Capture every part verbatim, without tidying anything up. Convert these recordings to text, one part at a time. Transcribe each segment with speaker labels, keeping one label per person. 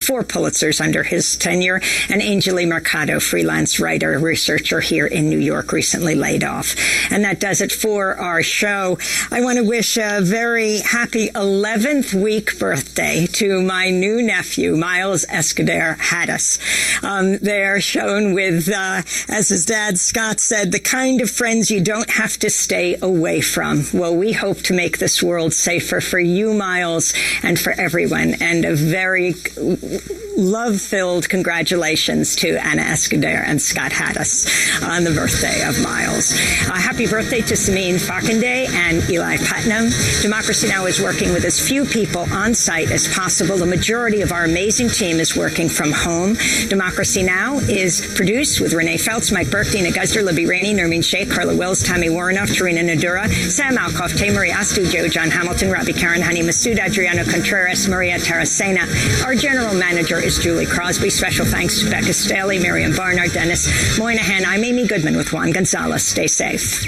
Speaker 1: four Pulitzers under his tenure, and Anjali Mercado, freelance writer, researcher here in New York, recently laid off. And that does it for our show. I want to wish a very happy eleventh week birthday to my new nephew, Miles Escudero Haddis. Um, they're shown with, uh, as his dad Scott said, the kind of friends you don't have to stay away from. Well, we hope to make this world safer for you, Miles, and for everyone. And a very love-filled congratulations to Anna Escudero and Scott Haddis on the birthday of Miles. Uh, happy birthday to Samin Fakande and Eli Putnam. Democracy Now! Is working with as few people on site as possible. The majority of our amazing team is working from home. Democracy Now! Is produced with Renee Feltz, Mike Burke, Dina Guzder, Libby Rainey, Nermeen Sheikh, Carla Wills, Tammy Warrenoff, Tarina Nadura, Sam Alcoff, Tamery Astu, Joe John Hamilton, Robbie Karen, Honey Masood, Adriano Contreras, Maria Taracena. Our general manager is Julie Crosby. Special thanks to Becca Staley, Miriam Barnard, Dennis Moynihan. I'm Amy Goodman with Juan Gonzalez. Stay safe.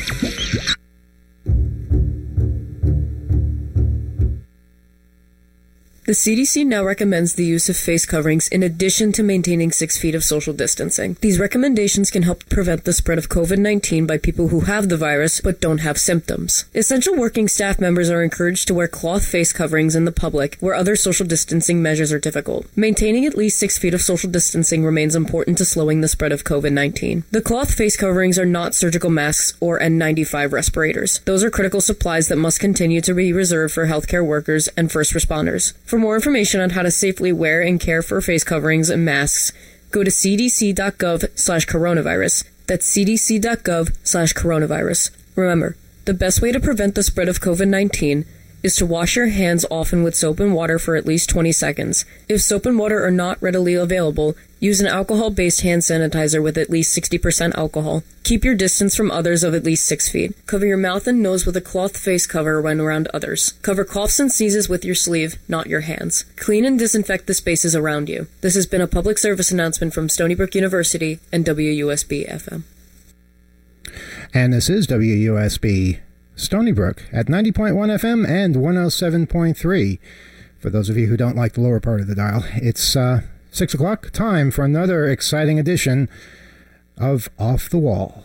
Speaker 2: The C D C now recommends the use of face coverings in addition to maintaining six feet of social distancing. These recommendations can help prevent the spread of COVID nineteen by people who have the virus but don't have symptoms. Essential working staff members are encouraged to wear cloth face coverings in the public where other social distancing measures are difficult. Maintaining at least six feet of social distancing remains important to slowing the spread of COVID nineteen. The cloth face coverings are not surgical masks or N ninety-five respirators. Those are critical supplies that must continue to be reserved for healthcare workers and first responders. For more information on how to safely wear and care for face coverings and masks, go to cdc.gov slash coronavirus. That's cdc.gov slash coronavirus. Remember, the best way to prevent the spread of COVID nineteen is to wash your hands often with soap and water for at least twenty seconds. If soap and water are not readily available, use an alcohol-based hand sanitizer with at least sixty percent alcohol. Keep your distance from others of at least six feet. Cover your mouth and nose with a cloth face cover when around others. Cover coughs and sneezes with your sleeve, not your hands. Clean and disinfect the spaces around you. This has been a public service announcement from Stony Brook University and W U S B F M.
Speaker 3: And this is W U S B Stony Brook at ninety point one F M and one oh seven point three. For those of you who don't like the lower part of the dial, it's uh, six o'clock, time for another exciting edition of Off the Wall.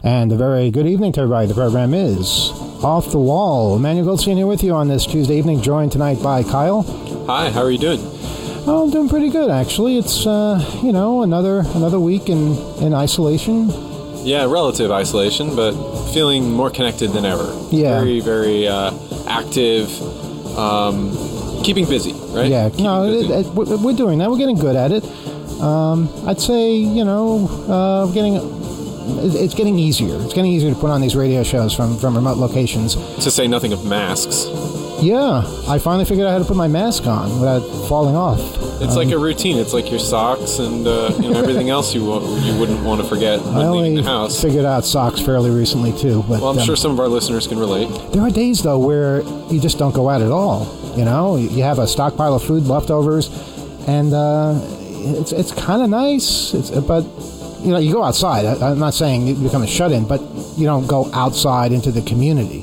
Speaker 3: And a very good evening to everybody. The program is Off the Wall. Emmanuel Goldstein here with you on this Tuesday evening, joined tonight by Kyle.
Speaker 4: Hi, how are you doing?
Speaker 3: Oh, I'm doing pretty good, actually. It's, uh, you know, another another week in, in isolation.
Speaker 4: Yeah, relative isolation, but feeling more connected than ever.
Speaker 3: Yeah.
Speaker 4: Very, very uh, active, um, keeping busy, right?
Speaker 3: Yeah,
Speaker 4: Keeping
Speaker 3: no,
Speaker 4: busy.
Speaker 3: it, it, we're doing that. We're getting good at it. Um, I'd say, you know, uh, getting... It's getting easier. It's getting easier to put on these radio shows from, from remote locations.
Speaker 4: To say nothing of masks.
Speaker 3: Yeah, I finally figured out how to put my mask on without falling off.
Speaker 4: It's um, like a routine. It's like your socks and uh, you know, everything else you you wouldn't want to forget when
Speaker 3: I
Speaker 4: leaving
Speaker 3: only
Speaker 4: the house.
Speaker 3: figured out socks fairly recently, too. But,
Speaker 4: well, I'm
Speaker 3: um,
Speaker 4: sure some of our listeners can relate.
Speaker 3: There are days, though, where you just don't go out at all. You know, you have a stockpile of food leftovers, and uh, it's it's kind of nice, it's, but... You know, you go outside. I, I'm not saying you become a shut-in, but you don't go outside into the community.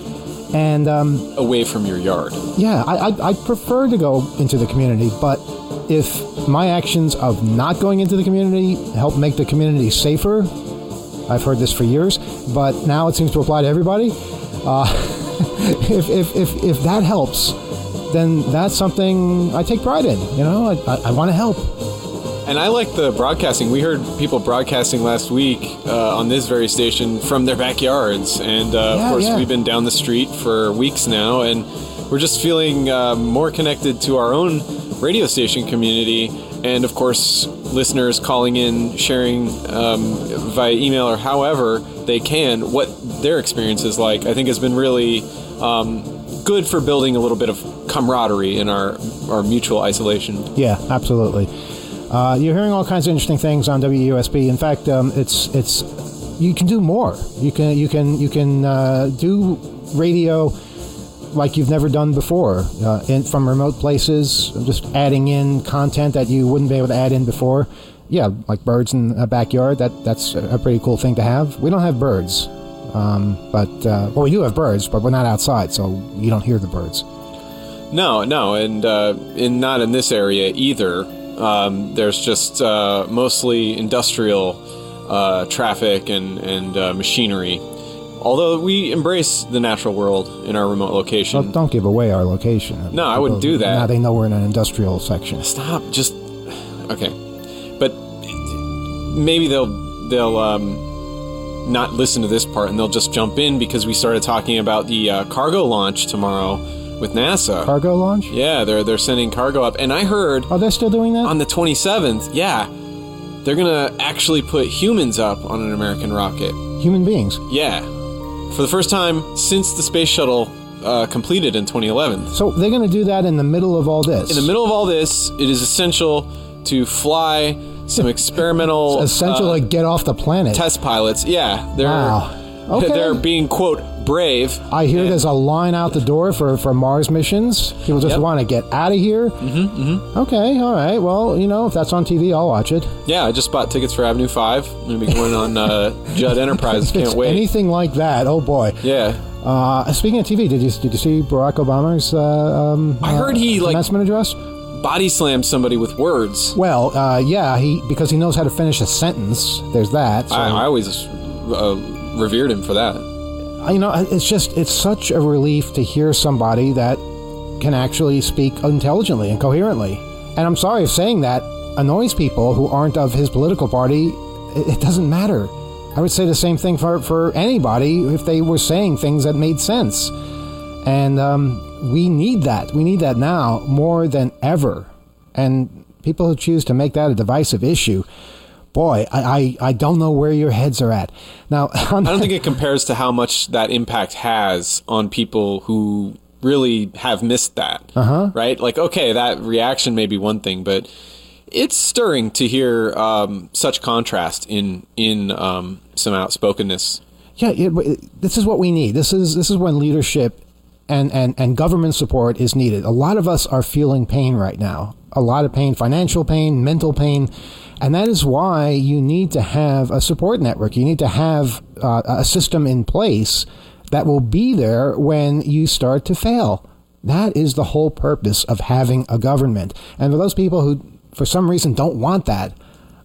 Speaker 3: And um,
Speaker 4: away from your yard.
Speaker 3: Yeah, I, I, I prefer to go into the community, but if my actions of not going into the community help make the community safer, I've heard this for years, but now it seems to apply to everybody. Uh, if, if, if, if that helps, then that's something I take pride in. You know, I, I, I want to help.
Speaker 4: And I like the broadcasting. We heard people broadcasting last week uh, on this very station from their backyards. And, uh,
Speaker 3: yeah,
Speaker 4: of course,
Speaker 3: yeah.
Speaker 4: we've been down the street for weeks now. And we're just feeling uh, more connected to our own radio station community. And, of course, listeners calling in, sharing um, via email or however they can what their experience is like, I think has been really um, good for building a little bit of camaraderie in our, our mutual isolation.
Speaker 3: Yeah, absolutely. Uh, you're hearing all kinds of interesting things on W U S B. In fact, um, it's it's you can do more. You can you can you can uh, do radio like you've never done before, uh, in, from remote places. Just adding in content that you wouldn't be able to add in before. Yeah, like birds in a backyard. That that's a pretty cool thing to have. We don't have birds, um, but uh, well, we do have birds, but we're not outside, so you don't hear the birds.
Speaker 4: No, no, and uh, in not in this area either. Um, there's just uh, mostly industrial uh, traffic and, and uh, machinery. Although we embrace the natural world in our remote location.
Speaker 3: Well, don't give away our location.
Speaker 4: No,
Speaker 3: People,
Speaker 4: I wouldn't do that.
Speaker 3: Now they know we're in an industrial section.
Speaker 4: Stop. Just okay. But maybe they'll they'll um, not listen to this part and they'll just jump in because we started talking about the uh, cargo launch tomorrow. With NASA.
Speaker 3: Cargo launch?
Speaker 4: Yeah, they're they're sending cargo up. And I heard...
Speaker 3: Oh, they're still doing that?
Speaker 4: On the twenty-seventh, yeah. They're going to actually put humans up on an American rocket.
Speaker 3: Human beings?
Speaker 4: Yeah. For the first time since the space shuttle uh, completed in twenty eleven.
Speaker 3: So they're going to do that in the middle of all this?
Speaker 4: In the middle of all this, it is essential to fly some experimental...
Speaker 3: It's essential uh, to get off the planet.
Speaker 4: Test pilots, yeah. They're,
Speaker 3: wow. Okay.
Speaker 4: They're being, quote, brave.
Speaker 3: I hear there's a line out the door for, for Mars missions. People just yep. want to get out of here.
Speaker 4: Mm-hmm, mm-hmm.
Speaker 3: Okay, all right. Well, you know, if that's on T V, I'll watch it.
Speaker 4: Yeah, I just bought tickets for Avenue five. I'm going to be going on uh, Judd Enterprises. Can't
Speaker 3: it's
Speaker 4: wait.
Speaker 3: Anything like that, oh boy.
Speaker 4: Yeah.
Speaker 3: Uh, speaking of T V, did you did you see Barack Obama's uh, um,
Speaker 4: I heard he,
Speaker 3: uh,
Speaker 4: like,
Speaker 3: commencement address?
Speaker 4: Body slammed somebody with words.
Speaker 3: Well, uh, yeah, he because he knows how to finish a sentence. There's that. So.
Speaker 4: I, I always uh, revered him for that.
Speaker 3: You know, it's just, it's such a relief to hear somebody that can actually speak intelligently and coherently. And I'm sorry if saying that annoys people who aren't of his political party. It doesn't matter. I would say the same thing for, for anybody if they were saying things that made sense. And um, we need that. We need that now more than ever. And people who choose to make that a divisive issue, boy, I, I, I don't know where your heads are at. Now,
Speaker 4: I don't think it compares to how much that impact has on people who really have missed that.
Speaker 3: Uh-huh.
Speaker 4: Right? Like, okay, that reaction may be one thing, but it's stirring to hear um, such contrast in in um, some outspokenness.
Speaker 3: Yeah, it, this is what we need. This is this is when leadership and, and, and government support is needed. A lot of us are feeling pain right now. A lot of pain, financial pain, mental pain. And that is why you need to have a support network. You need to have uh, a system in place that will be there when you start to fail. That is the whole purpose of having a government. And for those people who, for some reason, don't want that,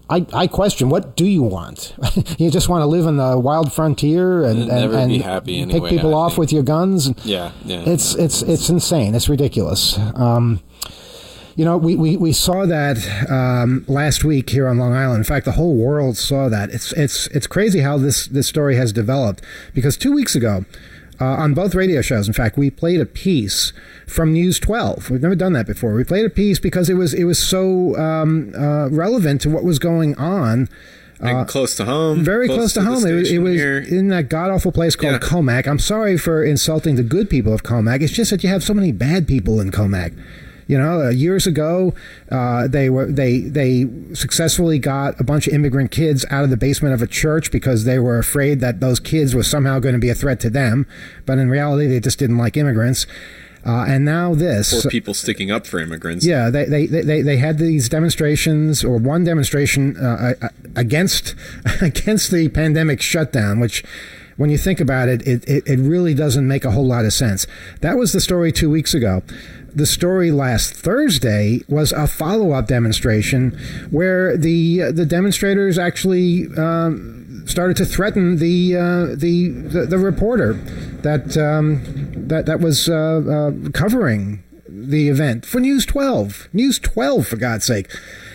Speaker 3: I, I question, what do you want? You just want to live in the wild frontier and, and,
Speaker 4: never
Speaker 3: and
Speaker 4: be happy
Speaker 3: pick
Speaker 4: anyway,
Speaker 3: people
Speaker 4: I
Speaker 3: off
Speaker 4: think.
Speaker 3: with your guns?
Speaker 4: Yeah, yeah.
Speaker 3: It's it's it's insane. It's ridiculous. Um, you know, we, we, we saw that um, last week here on Long Island. In fact, the whole world saw that. It's it's it's crazy how this, this story has developed. Because two weeks ago, uh, on both radio shows, in fact, we played a piece from News twelve. We've never done that before. We played a piece because it was it was so um, uh, relevant to what was going on.
Speaker 4: Uh, close to home.
Speaker 3: Very close, close to, to home. It was, it was in that god-awful place called yeah. Comac. I'm sorry for insulting the good people of Comac. It's just that you have so many bad people in Comac. You know, uh, years ago, uh, they were they they successfully got a bunch of immigrant kids out of the basement of a church because they were afraid that those kids were somehow going to be a threat to them. But in reality, they just didn't like immigrants. Uh, and now this.
Speaker 4: Or people sticking up for immigrants.
Speaker 3: Yeah, they they, they, they had these demonstrations, or one demonstration uh, against against the pandemic shutdown, which, when you think about it, it, it, it really doesn't make a whole lot of sense. That was the story two weeks ago. The story last Thursday was a follow-up demonstration where the the demonstrators actually um, started to threaten the, uh, the the the reporter that um, that that was uh, uh, covering the event for News twelve. News twelve, for God's sake.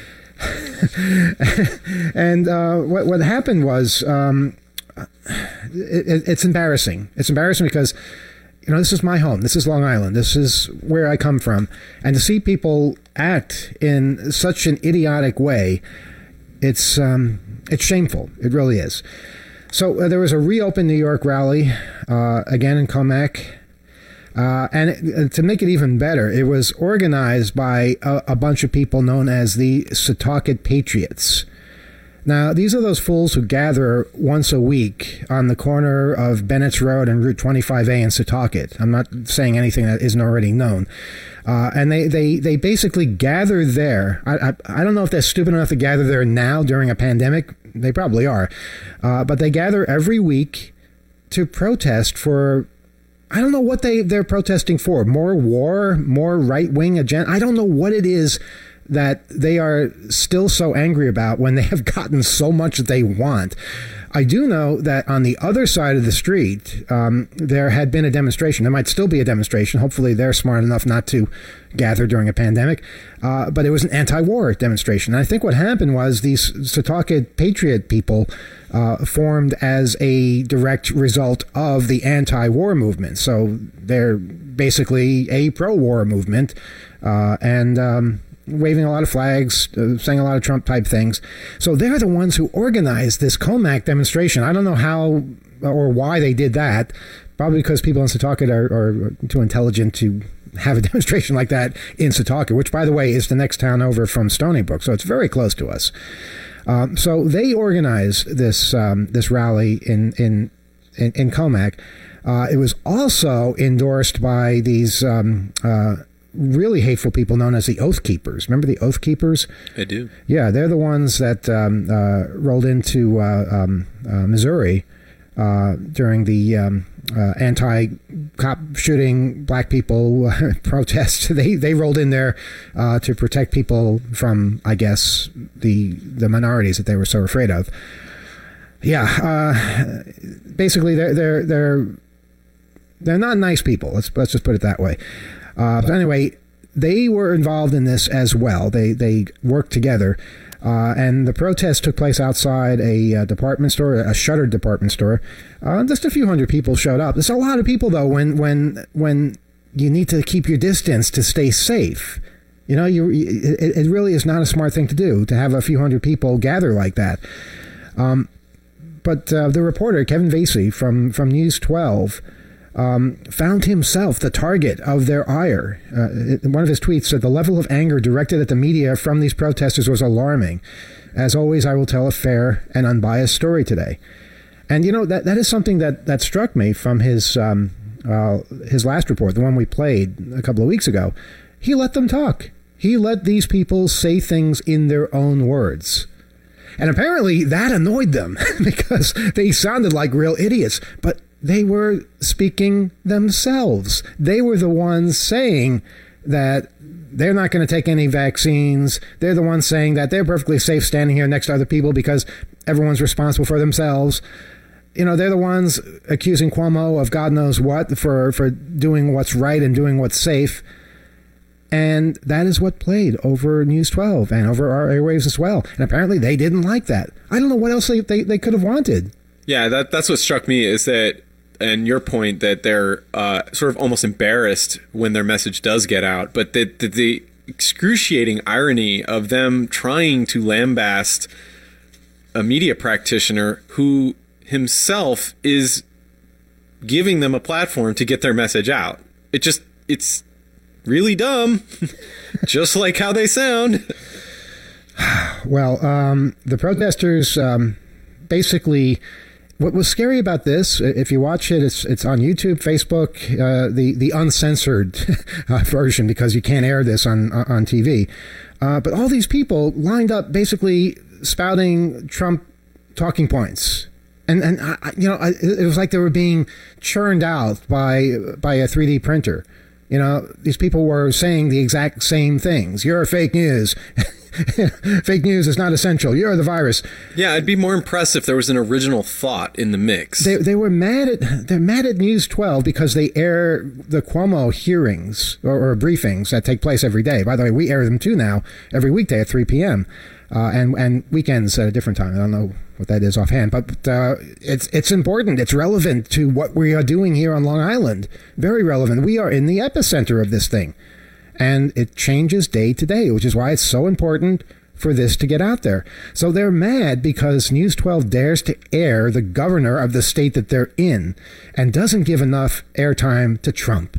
Speaker 3: And uh, what what happened was um, it, it's embarrassing. It's embarrassing because, you know, this is my home. This is Long Island. This is where I come from. And to see people act in such an idiotic way, it's um, it's shameful. It really is. So uh, there was a Reopen New York rally, uh, again in Comac. Uh, and it, to make it even better, it was organized by a, a bunch of people known as the Setauket Patriots. Now, these are those fools who gather once a week on the corner of Bennett's Road and Route twenty-five A in Setauket. I'm not saying anything that isn't already known. Uh, and they, they, they basically gather there. I, I, I don't know if they're stupid enough to gather there now during a pandemic. They probably are. Uh, but they gather every week to protest for, I don't know what they, they're protesting for. More war, more right-wing agenda. I don't know what it is that they are still so angry about when they have gotten so much that they want. I do know that on the other side of the street, um, there had been a demonstration. There might still be a demonstration. Hopefully they're smart enough not to gather during a pandemic. Uh, but it was an anti-war demonstration. And I think what happened was these Setauket Patriot people uh, formed as a direct result of the anti-war movement. So they're basically a pro-war movement. Uh, and... Um, waving a lot of flags, uh, saying a lot of Trump-type things. So they're the ones who organized this Comac demonstration. I don't know how or why they did that. Probably because people in Setauket are, are too intelligent to have a demonstration like that in Setauket, which, by the way, is the next town over from Stony Brook. So it's very close to us. Um, so they organized this um, this rally in, in, in, in Comac. Uh, it was also endorsed by these... Um, uh, really hateful people known as the Oath Keepers. Remember the Oath Keepers?
Speaker 4: I do.
Speaker 3: Yeah, they're the ones that um, uh, rolled into uh, um, uh, Missouri uh, during the um, uh, anti-cop shooting black people uh, protest. They they rolled in there uh, to protect people from, I guess, the the minorities that they were so afraid of. Yeah, uh, basically they're they're they're they're not nice people. Let's let's just put it that way. Uh, but anyway, they were involved in this as well. They they worked together, uh, and the protest took place outside a uh, department store, a shuttered department store. Uh, just a few hundred people showed up. There's a lot of people though when when when you need to keep your distance to stay safe. You know, you it, it really is not a smart thing to do to have a few hundred people gather like that. Um, but uh, the reporter Kevin Vasey from from News twelve. Um, found himself the target of their ire. Uh, it, one of his tweets said, "The level of anger directed at the media from these protesters was alarming. As always, I will tell a fair and unbiased story today." And, you know, that that is something that, that struck me from his, um, uh, his last report, the one we played a couple of weeks ago. He let them talk. He let these people say things in their own words. And apparently that annoyed them because they sounded like real idiots. But they were speaking themselves. They were the ones saying that they're not going to take any vaccines. They're the ones saying that they're perfectly safe standing here next to other people because everyone's responsible for themselves. You know, they're the ones accusing Cuomo of God knows what for, for doing what's right and doing what's safe. And that is what played over News twelve and over our airwaves as well. And apparently they didn't like that. I don't know what else they, they, they could have wanted.
Speaker 4: Yeah, that that's what struck me is that, and your point, that they're uh, sort of almost embarrassed when their message does get out. But the, the, the excruciating irony of them trying to lambast a media practitioner who himself is giving them a platform to get their message out. It just, it's really dumb, just like how they sound.
Speaker 3: Well, um, the protesters um, basically, what was scary about this, if you watch it, it's it's on YouTube, Facebook, uh, the, the uncensored uh, version, because you can't air this on, on T V. Uh, but all these people lined up basically spouting Trump talking points. And, and I, you know, I, it was like they were being churned out by by a three D printer. You know, these people were saying the exact same things. You're fake news. Fake news is not essential. You're the virus.
Speaker 4: Yeah, I'd be more impressed if there was an original thought in the mix.
Speaker 3: They they were mad at they're mad at News twelve because they air the Cuomo hearings or, or briefings that take place every day. By the way, we air them too now every weekday at three p.m. Uh, and and weekends at a different time. I don't know what that is offhand, but uh, it's it's important. It's relevant to what we are doing here on Long Island. Very relevant. We are in the epicenter of this thing, and it changes day to day, which is why it's so important for this to get out there. So they're mad because News twelve dares to air the governor of the state that they're in and doesn't give enough airtime to Trump.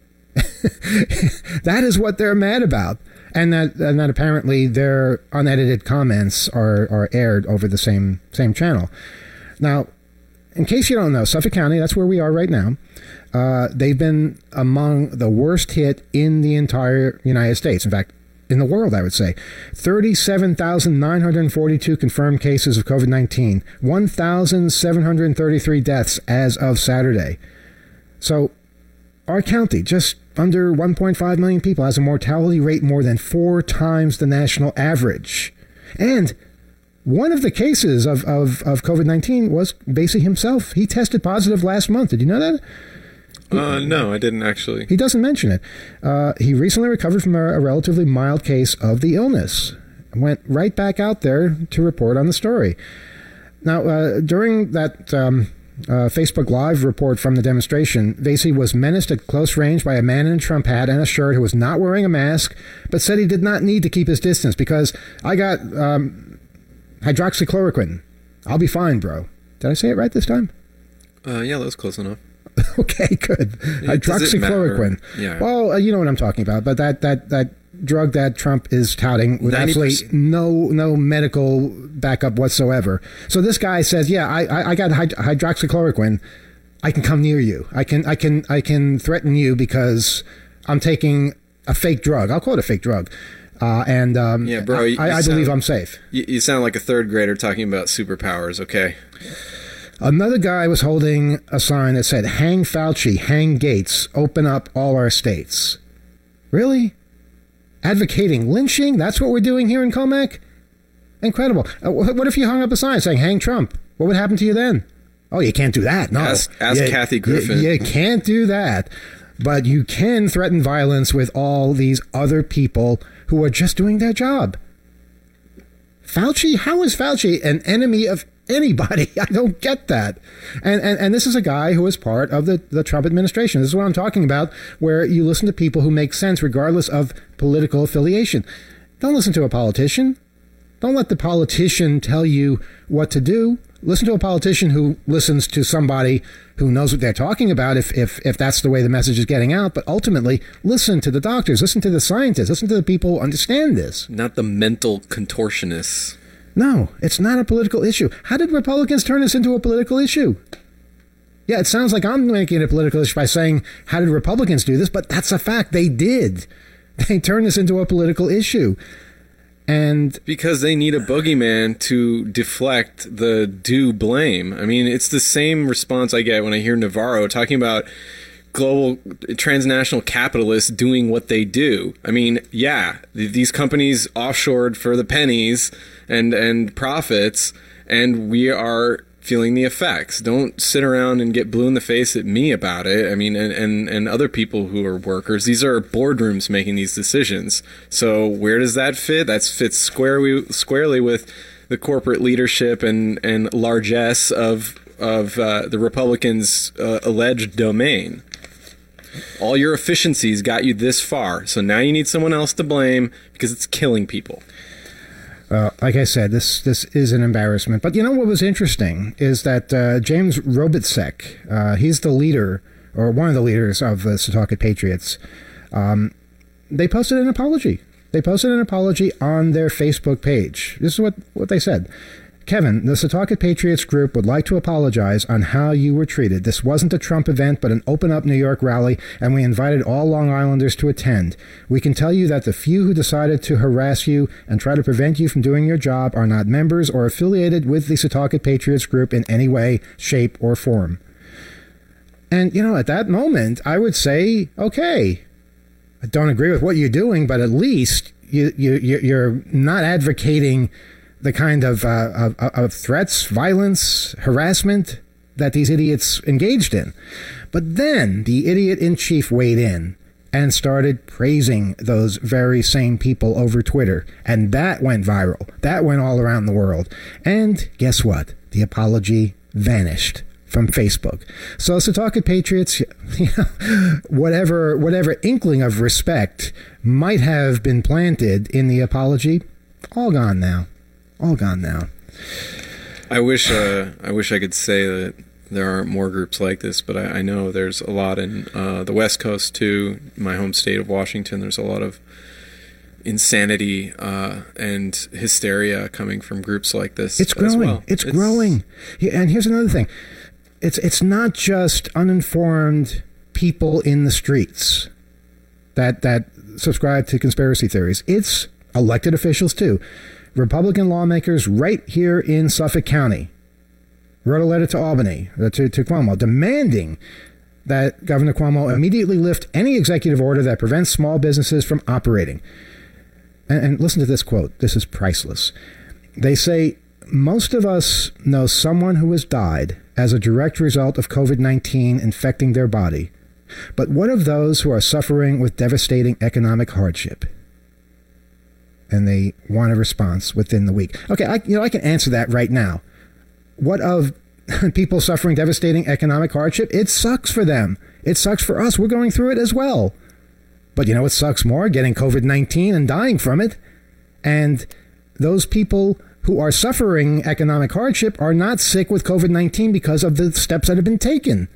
Speaker 3: That is what they're mad about. And that, and that apparently their unedited comments are, are aired over the same same channel. Now, in case you don't know, Suffolk County, that's where we are right now. Uh, they've been among the worst hit in the entire United States. In fact, in the world, I would say. thirty-seven thousand nine hundred forty-two confirmed cases of COVID nineteen. one thousand seven hundred thirty-three deaths as of Saturday. So, our county, just under one point five million people, has a mortality rate more than four times the national average. And one of the cases of, of, of COVID nineteen was Basie himself. He tested positive last month. Did you know that?
Speaker 4: Uh, no, I didn't actually.
Speaker 3: He doesn't mention it. Uh, he recently recovered from a, a relatively mild case of the illness. Went right back out there to report on the story. Now, uh, during that um, uh, Facebook Live report from the demonstration, Basie was menaced at close range by a man in a Trump hat and a shirt who was not wearing a mask, but said he did not need to keep his distance because I got um, hydroxychloroquine. I'll be fine, bro. Did I say it right this time?
Speaker 4: Uh, yeah, that was close enough.
Speaker 3: Okay, good.
Speaker 4: Yeah,
Speaker 3: hydroxychloroquine.
Speaker 4: Yeah.
Speaker 3: Well, uh, you know what I'm talking about, but that, that, that drug that Trump is touting with absolutely no no medical backup whatsoever. So this guy says, yeah, I, I, I got hyd- hydroxychloroquine. I can come near you. I can I can I can threaten you because I'm taking a fake drug. I'll call it a fake drug. Uh, and um,
Speaker 4: yeah, bro, you,
Speaker 3: I, I,
Speaker 4: you
Speaker 3: I
Speaker 4: sound,
Speaker 3: believe I'm safe.
Speaker 4: You, you sound like a third grader talking about superpowers. Okay.
Speaker 3: Another guy was holding a sign that said, hang Fauci, hang Gates, open up all our states. Really? Advocating lynching? That's what we're doing here in Comac? Incredible. Uh, what if you hung up a sign saying, hang Trump? What would happen to you then? Oh, you can't do that. No.
Speaker 4: Ask, ask
Speaker 3: you,
Speaker 4: Kathy Griffin.
Speaker 3: You, you can't do that. But you can threaten violence with all these other people who are just doing their job. Fauci? How is Fauci an enemy of anybody? I don't get that. And, and and this is a guy who is part of the, the Trump administration. This is what I'm talking about, where you listen to people who make sense regardless of political affiliation. Don't listen to a politician. Don't let the politician tell you what to do. Listen to a politician who listens to somebody who knows what they're talking about if, if, if that's the way the message is getting out. But ultimately, listen to the doctors, listen to the scientists, listen to the people who understand this.
Speaker 4: Not the mental contortionists.
Speaker 3: No, it's not a political issue. How did Republicans turn this into a political issue? Yeah, it sounds like I'm making it a political issue by saying, how did Republicans do this? But that's a fact. They did. They turned this into a political issue. And
Speaker 4: because they need a boogeyman to deflect the due blame. I mean, it's the same response I get when I hear Navarro talking about global transnational capitalists doing what they do. I mean, yeah, these companies offshored for the pennies and, and profits, and we are feeling the effects. Don't sit around and get blue in the face at me about it. I mean, and, and, and other people who are workers. These are boardrooms making these decisions. So where does that fit? That fits squarely, squarely with the corporate leadership and, and largesse of of uh, the Republicans' uh, alleged domain. All your efficiencies got you this far, so now you need someone else to blame because it's killing people.
Speaker 3: Uh, like I said, this this is an embarrassment. But you know what was interesting is that uh, James Robicsek, uh, he's the leader, or one of the leaders of the Setauket Patriots, um, they posted an apology. They posted an apology on their Facebook page. This is what, what they said. Kevin, the Setauket Patriots group would like to apologize on how you were treated. This wasn't a Trump event, but an Open Up New York rally, and we invited all Long Islanders to attend. We can tell you that the few who decided to harass you and try to prevent you from doing your job are not members or affiliated with the Setauket Patriots group in any way, shape, or form. And, you know, at that moment, I would say, okay, I don't agree with what you're doing, but at least you, you, you're not advocating the kind of, uh, of, of threats, violence, harassment that these idiots engaged in. But then the idiot-in-chief weighed in and started praising those very same people over Twitter. And that went viral. That went all around the world. And guess what? The apology vanished from Facebook. So Setauket Patriots, you know, whatever, whatever inkling of respect might have been planted in the apology, all gone now. All gone now.
Speaker 4: I wish uh, I wish I could say that there aren't more groups like this, but I, I know there's a lot in uh, the West Coast too. My home state of Washington, there's a lot of insanity uh, and hysteria coming from groups like this.
Speaker 3: It's growing.
Speaker 4: As well.
Speaker 3: It's,
Speaker 4: it's
Speaker 3: growing. And here's another thing. It's it's not just uninformed people in the streets that that subscribe to conspiracy theories. It's elected officials too. Republican lawmakers right here in Suffolk County wrote a letter to Albany, uh, to, to Cuomo, demanding that Governor Cuomo immediately lift any executive order that prevents small businesses from operating. And, and listen to this quote. This is priceless. They say, most of us know someone who has died as a direct result of COVID nineteen infecting their body. But what of those who are suffering with devastating economic hardship? And they want a response within the week. Okay, I, you know, I can answer that right now. What of people suffering devastating economic hardship? It sucks for them. It sucks for us. We're going through it as well. But you know what sucks more? Getting COVID nineteen and dying from it. And those people who are suffering economic hardship are not sick with COVID nineteen because of the steps that have been taken.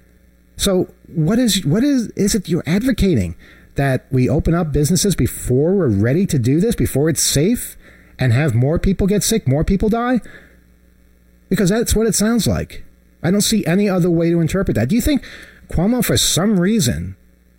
Speaker 3: So what is what is is it you're advocating? That we open up businesses before we're ready to do this, before it's safe, and have more people get sick, more people die? Because that's what it sounds like. I don't see any other way to interpret that. Do you think Cuomo, for some reason,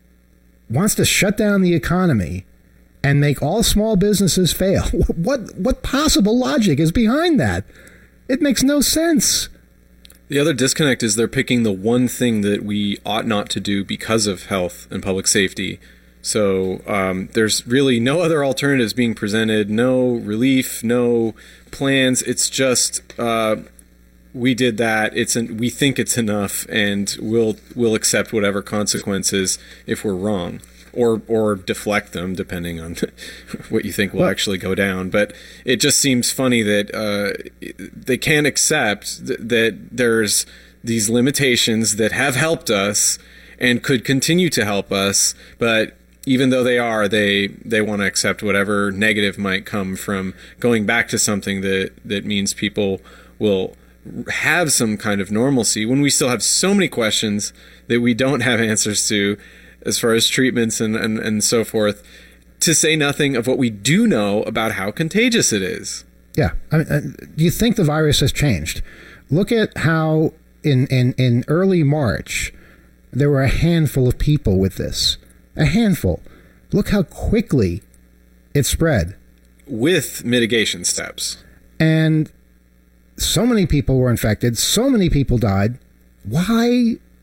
Speaker 3: wants to shut down the economy and make all small businesses fail? What what possible logic is behind that? It makes no sense.
Speaker 4: The other disconnect is they're picking the one thing that we ought not to do because of health and public safety. So um, there's really no other alternatives being presented, no relief, no plans. It's just uh, we did that. It's an, we think it's enough, and we'll we'll accept whatever consequences if we're wrong, or or deflect them depending on what you think will well, actually go down. But it just seems funny that uh, they can't accept th- that there's these limitations that have helped us and could continue to help us, but even though they are, they, they want to accept whatever negative might come from going back to something that, that means people will have some kind of normalcy when we still have so many questions that we don't have answers to as far as treatments and, and, and so forth, to say nothing of what we do know about how contagious it is.
Speaker 3: Yeah. I mean, uh, do you think the virus has changed? Look at how in, in, in early March, there were a handful of people with this. A handful. Look how quickly it spread.
Speaker 4: With mitigation steps.
Speaker 3: And so many people were infected. So many people died. Why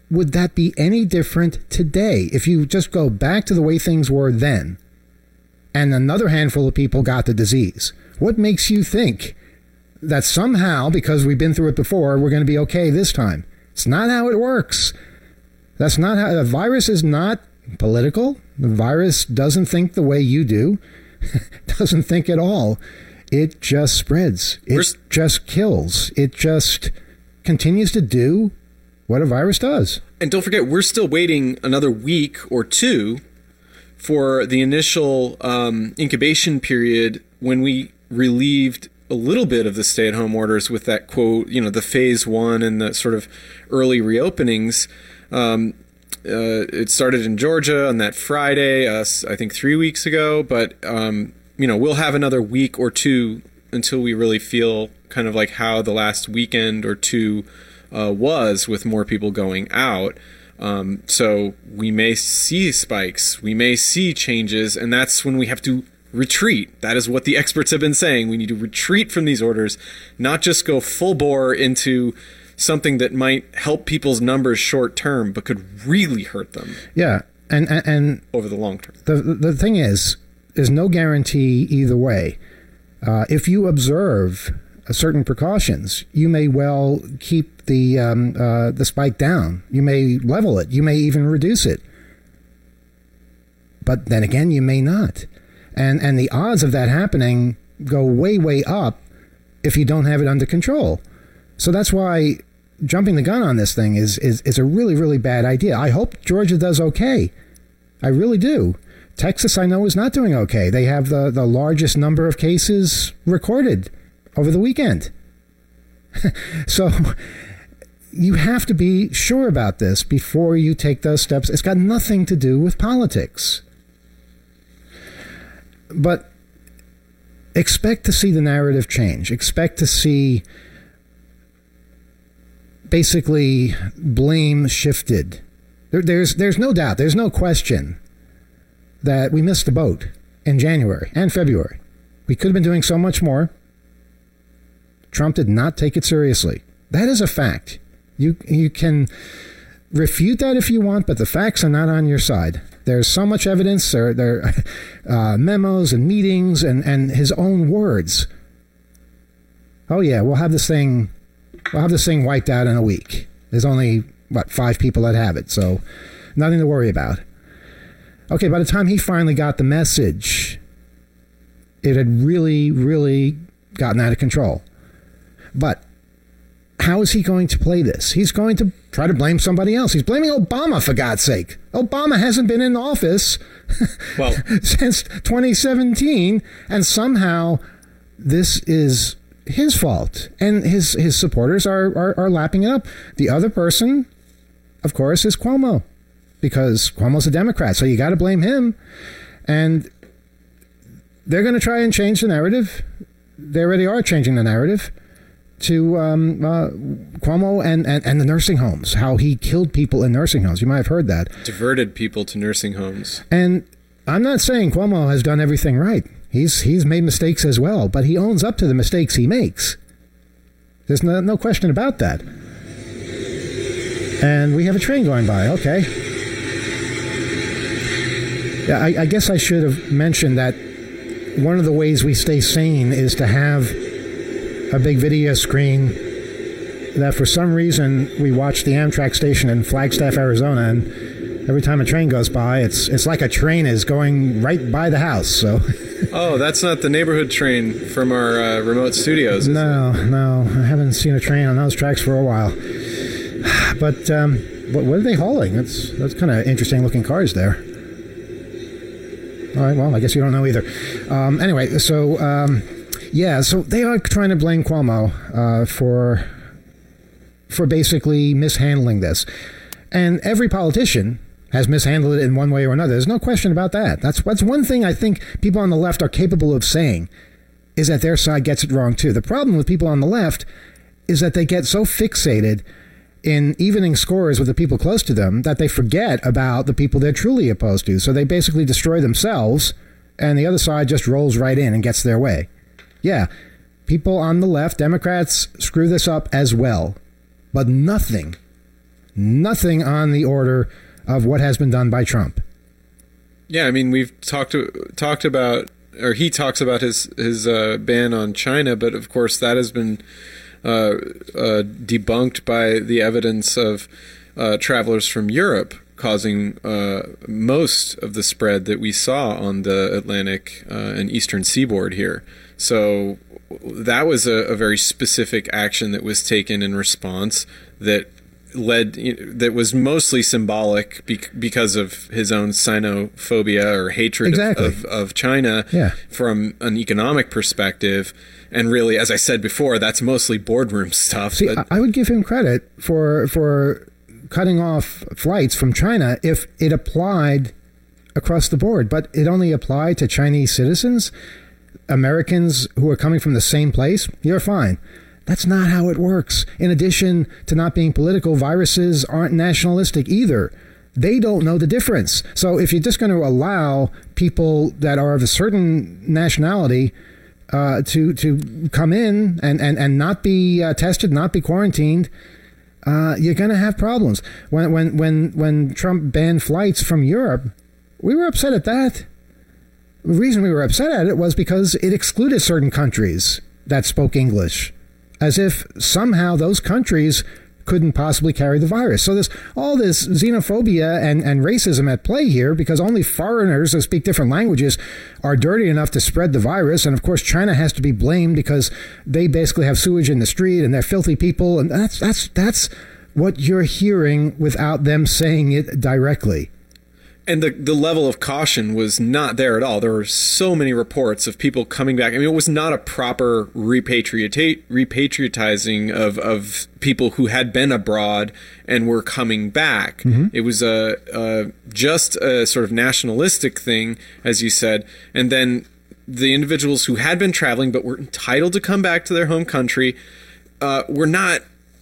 Speaker 3: would that be any different today if you just go back to the way things were then and another handful of people got the disease? What makes you think that somehow, because we've been through it before, we're going to be okay this time? It's not how it works. That's not how... The virus is not political. The virus doesn't think the way you do. Doesn't think at all. It just spreads. It We're, just kills. It just continues to do what a virus does.
Speaker 4: And don't forget, we're still waiting another week or two for the initial um, incubation period when we relieved a little bit of the stay-at-home orders with that quote, you know, the phase one and the sort of early reopenings. Um, uh, it started in Georgia on that Friday, uh, I think three weeks ago, but, um, you know, we'll have another week or two until we really feel kind of like how the last weekend or two uh, was with more people going out. Um, so we may see spikes, we may see changes, and that's when we have to retreat. That is what the experts have been saying. We need to retreat from these orders, not just go full bore into something that might help people's numbers short term, but could really hurt them.
Speaker 3: Yeah, and and, and
Speaker 4: over the long term.
Speaker 3: The the thing is, there's no guarantee either way. Uh, if you observe certain precautions, you may well keep the um, uh, the spike down. You may level it. You may even reduce it. But then again, you may not. And and the odds of that happening go way, way up if you don't have it under control. So that's why jumping the gun on this thing is, is, is a really, really bad idea. I hope Georgia does okay. I really do. Texas, I know, is not doing okay. They have the, the largest number of cases recorded over the weekend. So you have to be sure about this before you take those steps. It's got nothing to do with politics. But expect to see the narrative change. Expect to see basically blame shifted. There, there's there's no doubt, there's no question that we missed the boat in January and February. We could have been doing so much more. Trump did not take it seriously. That is a fact. You you can refute that if you want, but the facts are not on your side. There's so much evidence, there, there are uh, memos and meetings and, and his own words. Oh yeah, we'll have this thing, we'll have this thing wiped out in a week. There's only, what, five people that have it, so nothing to worry about. Okay, by the time he finally got the message, it had really, really gotten out of control. But how is he going to play this? He's going to try to blame somebody else. He's blaming Obama, for God's sake. Obama hasn't been in office well, since twenty seventeen, and somehow this is his fault. And his, his supporters are, are, are lapping it up. The other person, of course, is Cuomo, because Cuomo's a Democrat, so you got to blame him. And they're going to try and change the narrative. They already are changing the narrative to um, uh, Cuomo and, and, and the nursing homes, how he killed people in nursing homes. You might have heard that.
Speaker 4: Diverted people to nursing homes.
Speaker 3: And I'm not saying Cuomo has done everything right. He's he's made mistakes as well, but he owns up to the mistakes he makes. There's no, no question about that. And we have a train going by. Okay. Yeah, I, I guess I should have mentioned that one of the ways we stay sane is to have a big video screen that for some reason we watch the Amtrak station in Flagstaff, Arizona, and every time a train goes by, it's it's like a train is going right by the house. So.
Speaker 4: Oh, that's not the neighborhood train from our uh, remote studios.
Speaker 3: No, it? no, I haven't seen a train on those tracks for a while. But um, what, what are they hauling? That's that's kind of interesting looking cars there. All right, well, I guess you don't know either. Um, anyway, so. Um, Yeah, so they are trying to blame Cuomo uh, for for basically mishandling this. And every politician has mishandled it in one way or another. There's no question about that. That's, that's one thing I think people on the left are capable of saying, is that their side gets it wrong too. The problem with people on the left is that they get so fixated in evening scores with the people close to them that they forget about the people they're truly opposed to. So they basically destroy themselves, and the other side just rolls right in and gets their way. Yeah, people on the left, Democrats, screw this up as well. But nothing, Nothing on the order of what has been done by Trump.
Speaker 4: Yeah, I mean, we've talked talked about, or he talks about his his uh, ban on China, but of course that has been uh, uh, debunked by the evidence of uh, travelers from Europe causing uh, most of the spread that we saw on the Atlantic uh, and Eastern seaboard here. So that was a, a very specific action that was taken in response that led that was mostly symbolic be, because of his own Sinophobia or hatred
Speaker 3: exactly.
Speaker 4: of, of, of China
Speaker 3: yeah.
Speaker 4: from an economic perspective. And really, as I said before, that's mostly boardroom stuff.
Speaker 3: See,
Speaker 4: but,
Speaker 3: I would give him credit for for cutting off flights from China if it applied across the board, but it only applied to Chinese citizens. Americans who are coming from the same place, you're fine. That's not how it works. In addition to not being political, viruses aren't nationalistic either. They don't know the difference. So if you're just going to allow people that are of a certain nationality uh, to to come in and, and, and not be uh, tested, not be quarantined, uh, you're going to have problems. When, when, when, when Trump banned flights from Europe, we were upset at that. The reason we were upset at it was because it excluded certain countries that spoke English, as if somehow those countries couldn't possibly carry the virus. So there's all this xenophobia and, and racism at play here because only foreigners that speak different languages are dirty enough to spread the virus. And of course, China has to be blamed because they basically have sewage in the street and they're filthy people. And that's that's that's what you're hearing without them saying it directly.
Speaker 4: And the the level of caution was not there at all. There were so many reports of people coming back. I mean, it was not a proper repatriate, repatriatizing of, of people who had been abroad and were coming back. Mm-hmm. It was a, a just a sort of nationalistic thing, as you said. And then the individuals who had been traveling but were entitled to come back to their home country uh, were not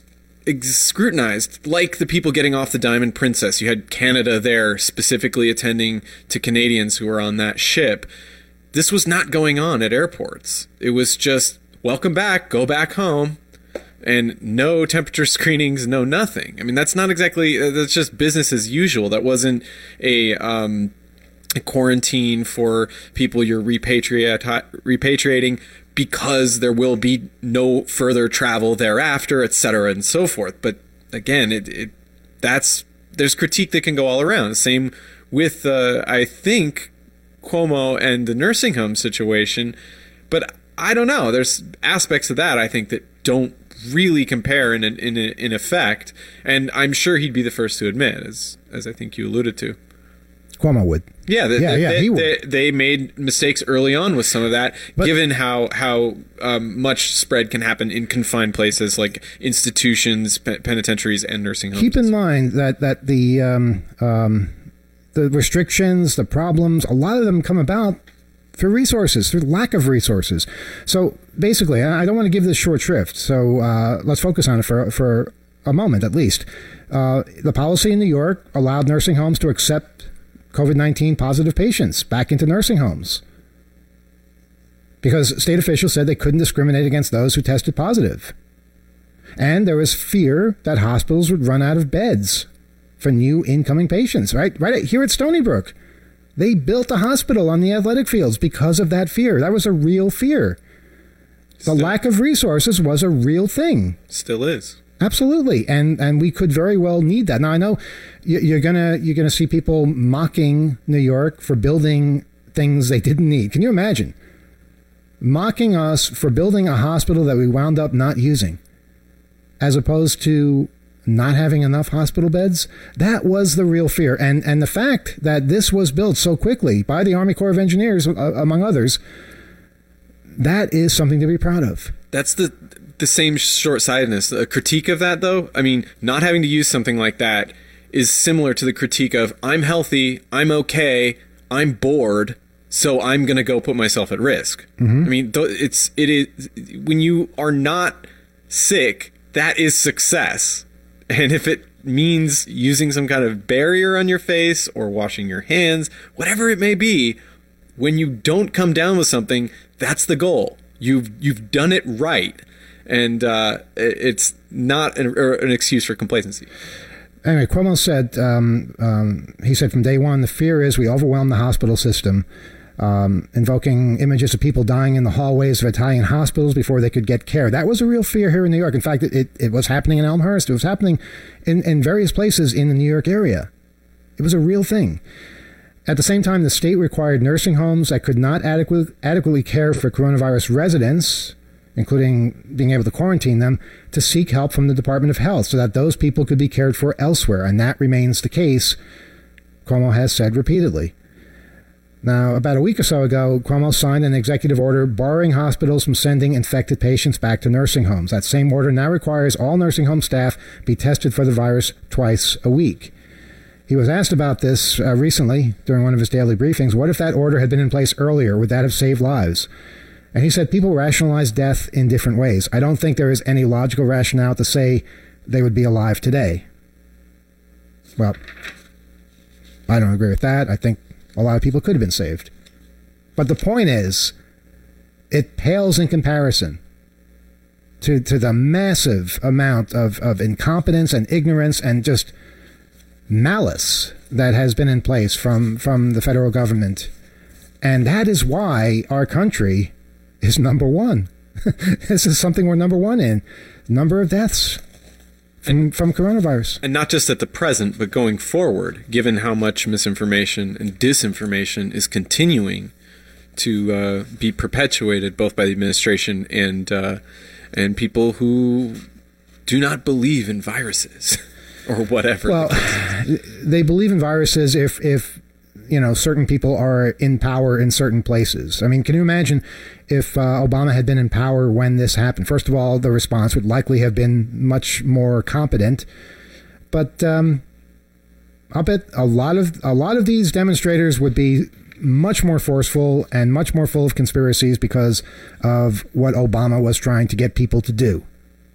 Speaker 4: scrutinized like the people getting off the Diamond Princess. You had Canada there specifically attending to Canadians who were on that ship. This was not going on at airports. It was just, welcome back, go back home, and no temperature screenings, no nothing. I mean, that's not exactly, that's just business as usual. That wasn't a, um, a quarantine for people you're repatriate, repatriating because there will be no further travel thereafter, et cetera, and so forth. But again, it, it that's there's critique that can go all around. Same with, uh, I think, Cuomo and the nursing home situation. But I don't know. There's aspects of that, I think, that don't really compare in in in effect. And I'm sure he'd be the first to admit, as as I think you alluded to.
Speaker 3: Cuomo would.
Speaker 4: Yeah, the,
Speaker 3: yeah,
Speaker 4: the,
Speaker 3: yeah,
Speaker 4: they,
Speaker 3: he would.
Speaker 4: They, they made mistakes early on with some of that, but, given how how um, much spread can happen in confined places like institutions, pe- penitentiaries, and nursing homes.
Speaker 3: Keep in mind that that the um, um, the restrictions, the problems, a lot of them come about through resources, through lack of resources. So basically, I don't want to give this short shrift. So uh, let's focus on it for for a moment at least. Uh, the policy in New York allowed nursing homes to accept COVID nineteen positive patients back into nursing homes because state officials said they couldn't discriminate against those who tested positive. And there was fear that hospitals would run out of beds for new incoming patients, right? Right here at Stony Brook, they built a hospital on the athletic fields because of that fear. That was a real fear. The Still, lack of resources was a real thing.
Speaker 4: Still is.
Speaker 3: Absolutely, and and we could very well need that. Now I know you're gonna you're gonna see people mocking New York for building things they didn't need. Can you imagine mocking us for building a hospital that we wound up not using, as opposed to not having enough hospital beds? That was the real fear, and and the fact that this was built so quickly by the Army Corps of Engineers, uh, among others, that is something to be proud of.
Speaker 4: That's the. The same short-sightedness. A critique of that, though, I mean, not having to use something like that is similar to the critique of, I'm healthy, I'm okay, I'm bored, so I'm going to go put myself at risk. Mm-hmm. I mean, it's it is when you are not sick, that is success. And if it means using some kind of barrier on your face or washing your hands, whatever it may be, when you don't come down with something, that's the goal. You've you've done it right. And uh, it's not an, an excuse for complacency.
Speaker 3: anyway, Cuomo said, um, um, he said from day one, the fear is we overwhelm the hospital system, um, invoking images of people dying in the hallways of Italian hospitals before they could get care. That was a real fear here in New York. In fact, it, it, it was happening in Elmhurst. It was happening in, in various places in the New York area. It was a real thing. At the same time, the state required nursing homes that could not adequate, adequately care for coronavirus residents, including being able to quarantine them, to seek help from the Department of Health so that those people could be cared for elsewhere. And that remains the case, Cuomo has said repeatedly. Now, about a week or so ago, Cuomo signed an executive order barring hospitals from sending infected patients back to nursing homes. That same order now requires all nursing home staff be tested for the virus twice a week. He was asked about this uh, recently during one of his daily briefings. What if that order had been in place earlier? Would that have saved lives? And he said people rationalize death in different ways. I don't think there is any logical rationale to say they would be alive today. Well, I don't agree with that. I think a lot of people could have been saved. But the point is, it pales in comparison to, to the massive amount of, of incompetence and ignorance and just malice that has been in place from, from the federal government. And that is why our country is number one. This is something we're number one in. Number of deaths from, from coronavirus.
Speaker 4: And not just at the present, but going forward, given how much misinformation and disinformation is continuing to uh, be perpetuated both by the administration and uh, and people who do not believe in viruses. Or whatever.
Speaker 3: Well, they believe in viruses if, if, you know, certain people are in power in certain places. I mean, can you imagine if uh, Obama had been in power when this happened? First of all, the response would likely have been much more competent. But um, I'll bet a lot of a lot of these demonstrators would be much more forceful and much more full of conspiracies because of what Obama was trying to get people to do.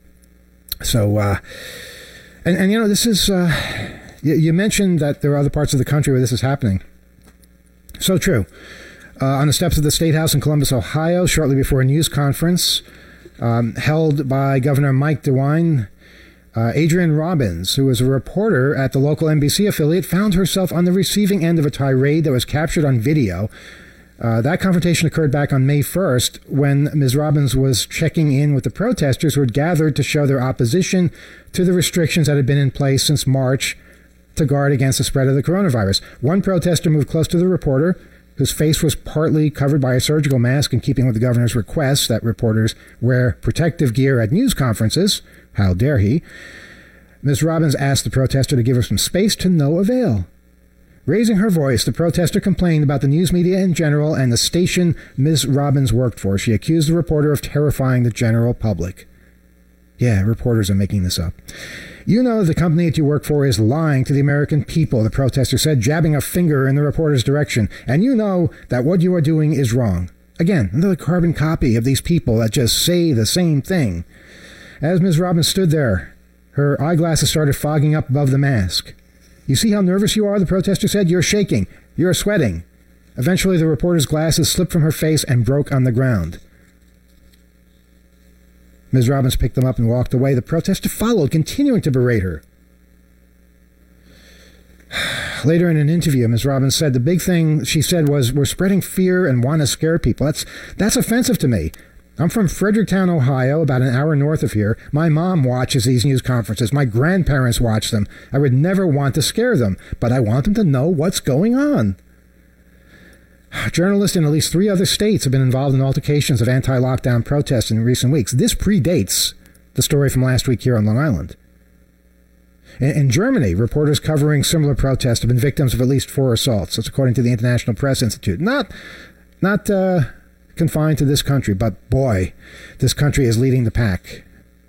Speaker 3: So, uh, And, and, you know, this is, uh, you, you mentioned that there are other parts of the country where this is happening. So true. Uh, on the steps of the State House in Columbus, Ohio, shortly before a news conference um, held by Governor Mike DeWine, uh, Adrienne Robbins, who was a reporter at the local N B C affiliate, found herself on the receiving end of a tirade that was captured on video. Uh, that confrontation occurred back on May first when Miz Robbins was checking in with the protesters who had gathered to show their opposition to the restrictions that had been in place since March to guard against the spread of the coronavirus. One protester moved close to the reporter, whose face was partly covered by a surgical mask in keeping with the governor's request that reporters wear protective gear at news conferences. How dare he? Miz Robbins asked the protester to give her some space to no avail. Raising her voice, the protester complained about the news media in general and the station Miz Robbins worked for. She accused the reporter of terrifying the general public. Yeah, reporters are making this up. You know the company that you work for is lying to the American people, the protester said, jabbing a finger in the reporter's direction. And you know that what you are doing is wrong. Again, another carbon copy of these people that just say the same thing. As Miz Robbins stood there, her eyeglasses started fogging up above the mask. You see how nervous you are, the protester said? You're shaking. You're sweating. Eventually, the reporter's glasses slipped from her face and broke on the ground. Miz Robbins picked them up and walked away. The protester followed, continuing to berate her. Later in an interview, Miz Robbins said the big thing she said was, we're spreading fear and want to scare people. That's, that's offensive to me. I'm from Fredericktown, Ohio, about an hour north of here. My mom watches these news conferences. My grandparents watch them. I would never want to scare them, but I want them to know what's going on. Journalists in at least three other states have been involved in altercations of anti-lockdown protests in recent weeks. This predates the story from last week here on Long Island. In, in Germany, reporters covering similar protests have been victims of at least four assaults. That's according to the International Press Institute. Not, not, uh... confined to this country, but boy, this country is leading the pack.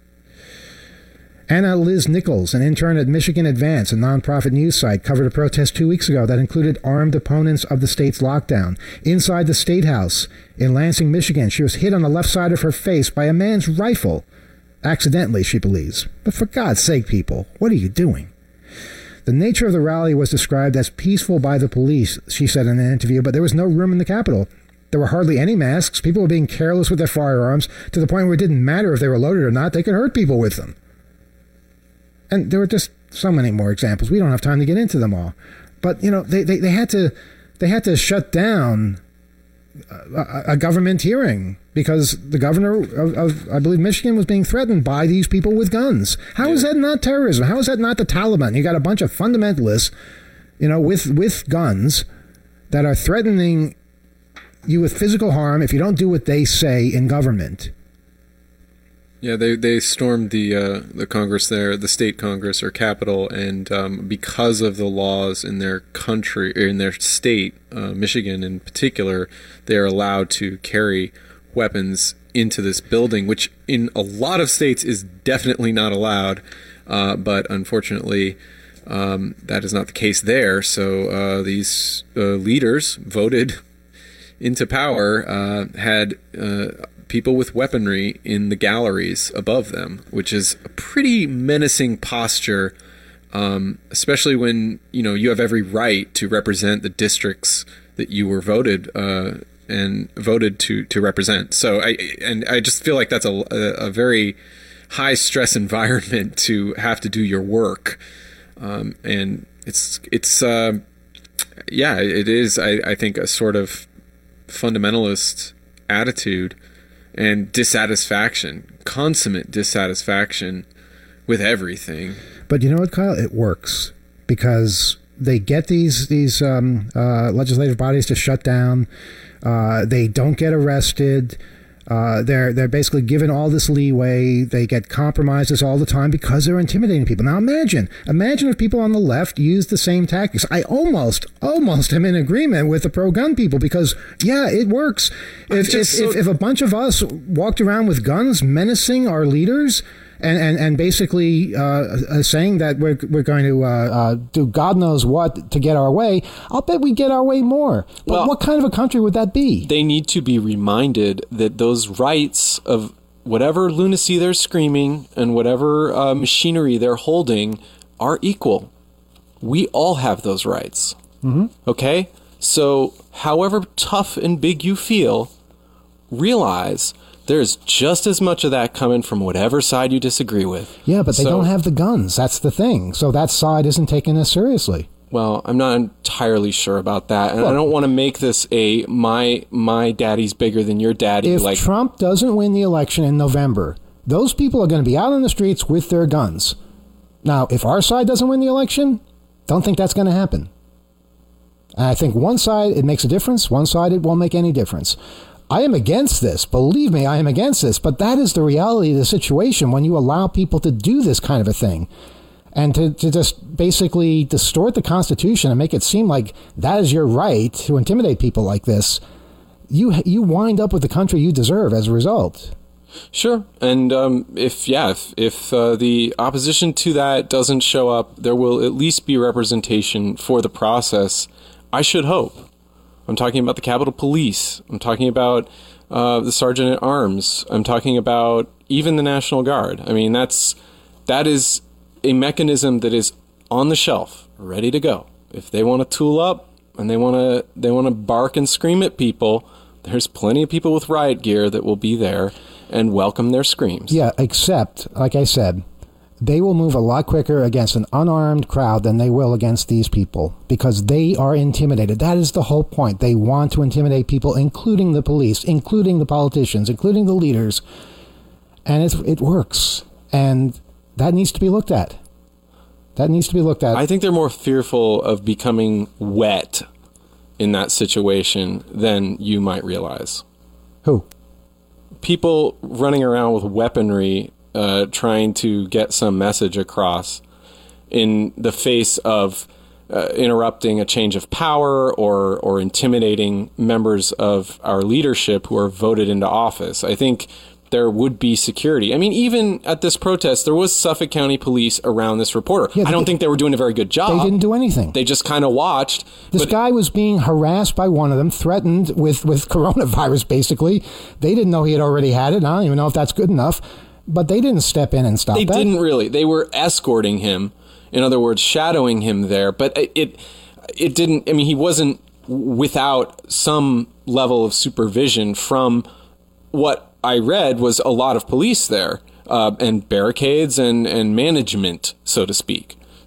Speaker 3: Anna Liz Nichols, an intern at Michigan Advance, a nonprofit news site, covered a protest two weeks ago that included armed opponents of the state's lockdown. Inside the State House in Lansing, Michigan, she was hit on the left side of her face by a man's rifle. Accidentally, she believes. But for God's sake, people, what are you doing? The nature of the rally was described as peaceful by the police, she said in an interview, but there was no room in the Capitol. There were hardly any masks. People were being careless with their firearms to the point where it didn't matter if they were loaded or not. They could hurt people with them. And there were just so many more examples. We don't have time to get into them all. But, you know, they, they, they had to they had to shut down a, a government hearing because the governor of, of, I believe, Michigan was being threatened by these people with guns. How yeah. is that not terrorism? How is that not the Taliban? You got a bunch of fundamentalists, you know, with with guns that are threatening you with physical harm if you don't do what they say in government.
Speaker 4: Yeah, they they stormed the uh, the Congress there, the state Congress or Capitol, and um, because of the laws in their country, or in their state, uh, Michigan in particular, they are allowed to carry weapons into this building, which in a lot of states is definitely not allowed. Uh, but unfortunately, um, that is not the case there. So uh, these uh, leaders voted into power, uh, had uh, people with weaponry in the galleries above them, which is a pretty menacing posture, um, especially when, you know, you have every right to represent the districts that you were voted uh, and voted to to represent. So I and I just feel like that's a, a, a very high stress environment to have to do your work, um, and it's it's uh, yeah, it is. I, I think a sort of fundamentalist attitude and dissatisfaction, consummate dissatisfaction with everything.
Speaker 3: But you know what, Kyle? It works because they get these these um, uh, legislative bodies to shut down. Uh, they don't get arrested. Uh, they're they're basically given all this leeway. They get compromises all the time because they're intimidating people. Now imagine, imagine if people on the left used the same tactics. I almost, almost am in agreement with the pro-gun people because, yeah, it works. If if, so- if if a bunch of us walked around with guns menacing our leaders and and, and basically uh, uh, saying that we're we're going to uh, uh, do God knows what to get our way, I'll bet we get our way more. But well, what kind of a country would that be?
Speaker 4: They need to be reminded that those rights of whatever lunacy they're screaming and whatever uh, machinery they're holding are equal. We all have those rights. Mm-hmm. Okay? So however tough and big you feel, realize there's just as much of that coming from whatever side you disagree with.
Speaker 3: Yeah, but they
Speaker 4: so,
Speaker 3: don't have the guns. That's the thing. So that side isn't taking this seriously.
Speaker 4: Well, I'm not entirely sure about that. And well, I don't want to make this a my my daddy's bigger than your daddy.
Speaker 3: If like, Trump doesn't win the election in November, those people are going to be out on the streets with their guns. Now, if our side doesn't win the election, don't think that's going to happen. And I think one side, it makes a difference. One side, it won't make any difference. I am against this. Believe me, I am against this. But that is the reality of the situation when you allow people to do this kind of a thing. And to, to just basically distort the Constitution and make it seem like that is your right to intimidate people like this, you you wind up with the country you deserve as a result.
Speaker 4: Sure. And um, if, yeah, if, if uh, the opposition to that doesn't show up, there will at least be representation for the process, I should hope. I'm talking about the Capitol Police. I'm talking about uh, the Sergeant at Arms. I'm talking about even the National Guard. I mean, that's that is a mechanism that is on the shelf, ready to go. If they want to tool up and they want to they want to bark and scream at people, there's plenty of people with riot gear that will be there and welcome their screams.
Speaker 3: Yeah, except, like I said, they will move a lot quicker against an unarmed crowd than they will against these people because they are intimidated. That is the whole point. They want to intimidate people, including the police, including the politicians, including the leaders. And it's, it works. And that needs to be looked at. That needs to be looked at.
Speaker 4: I think they're more fearful of becoming wet in that situation than you might realize.
Speaker 3: Who?
Speaker 4: People running around with weaponry Uh, trying to get some message across in the face of uh, interrupting a change of power or or intimidating members of our leadership who are voted into office. I think there would be security. I mean, even at this protest, there was Suffolk County Police around this reporter. Yeah, I don't think they were doing a very good job.
Speaker 3: They didn't do anything.
Speaker 4: They just kind of watched.
Speaker 3: This but, guy was being harassed by one of them, threatened with, with coronavirus, basically. They didn't know he had already had it. I don't even know if that's good enough. But they didn't step in and stop
Speaker 4: they
Speaker 3: that.
Speaker 4: They didn't really. They were escorting him. In other words, shadowing him there. But it, it it didn't, I mean, he wasn't without some level of supervision from what I read was a lot of police there uh, and barricades and, and management, so to speak.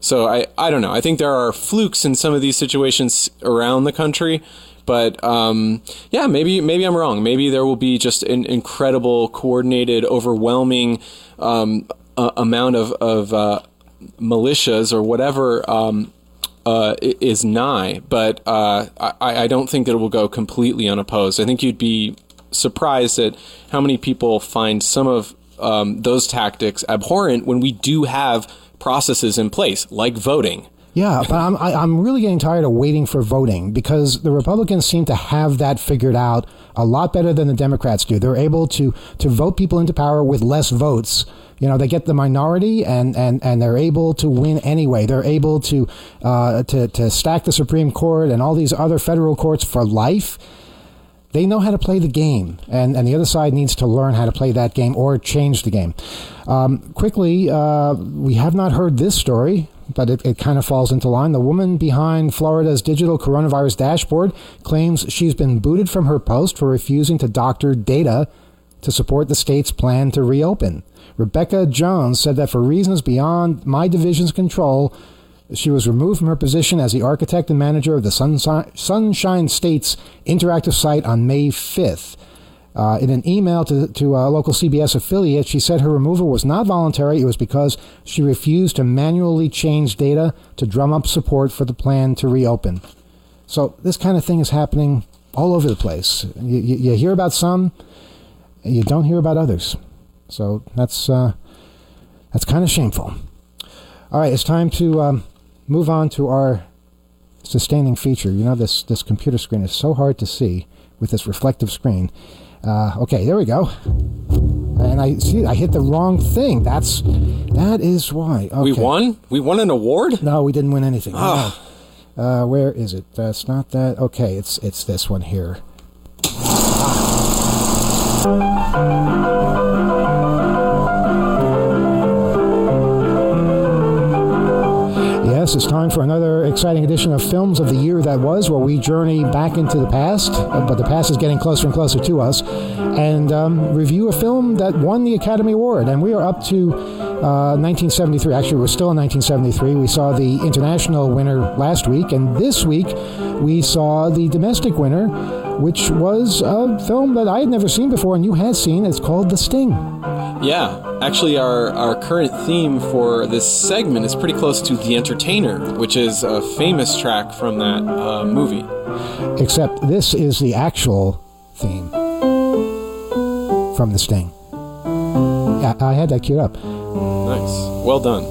Speaker 4: So I, I don't know. I think there are flukes in some of these situations around the country. But um, yeah, maybe maybe I'm wrong. Maybe there will be just an incredible, coordinated, overwhelming um, uh, amount of, of uh, militias or whatever um, uh, is nigh. But uh, I, I don't think that it will go completely unopposed. I think you'd be surprised at how many people find some of um, those tactics abhorrent when we do have processes in place, like voting.
Speaker 3: Yeah, but I'm I, I'm really getting tired of waiting for voting because the Republicans seem to have that figured out a lot better than the Democrats do. They're able to to vote people into power with less votes. You know, they get the minority and, and, and they're able to win anyway. They're able to uh, to to stack the Supreme Court and all these other federal courts for life. They know how to play the game, and, and the other side needs to learn how to play that game or change the game. Um, quickly, uh, we have not heard this story, but it, it kind of falls into line. The woman behind Florida's digital coronavirus dashboard claims she's been booted from her post for refusing to doctor data to support the state's plan to reopen. Rebecca Jones said that for reasons beyond my division's control, she was removed from her position as the architect and manager of the Sunshine, Sunshine State's interactive site on May fifth. Uh, in an email to, to a local C B S affiliate, she said her removal was not voluntary. It was because she refused to manually change data to drum up support for the plan to reopen. So this kind of thing is happening all over the place. You, you, you hear about some, and you don't hear about others. So that's uh, that's kind of shameful. All right, it's time to um, move on to our sustaining feature. You know, this, this computer screen is so hard to see with this reflective screen. Uh, okay, there we go. And I see I hit the wrong thing. That's that is why. Okay.
Speaker 4: We won? We won an award?
Speaker 3: No, we didn't win anything.
Speaker 4: Oh.
Speaker 3: No. Uh, where is it? That's not that. Okay, it's it's this one here. Yes, it's time for another exciting edition of Films of the Year That Was, where we journey back into the past, but the past is getting closer and closer to us, and um, review a film that won the Academy Award. And we are up to uh, nineteen seventy-three. Actually, we're still in nineteen seventy-three. We saw the international winner last week, and this week we saw the domestic winner, which was a film that I had never seen before, and you had seen. It's called The Sting.
Speaker 4: Yeah, actually our, our current theme for this segment is pretty close to The Entertainer, which is a famous track from that uh, movie.
Speaker 3: Except this is the actual theme from The Sting. Yeah, I had that queued up.
Speaker 4: Nice. Well done.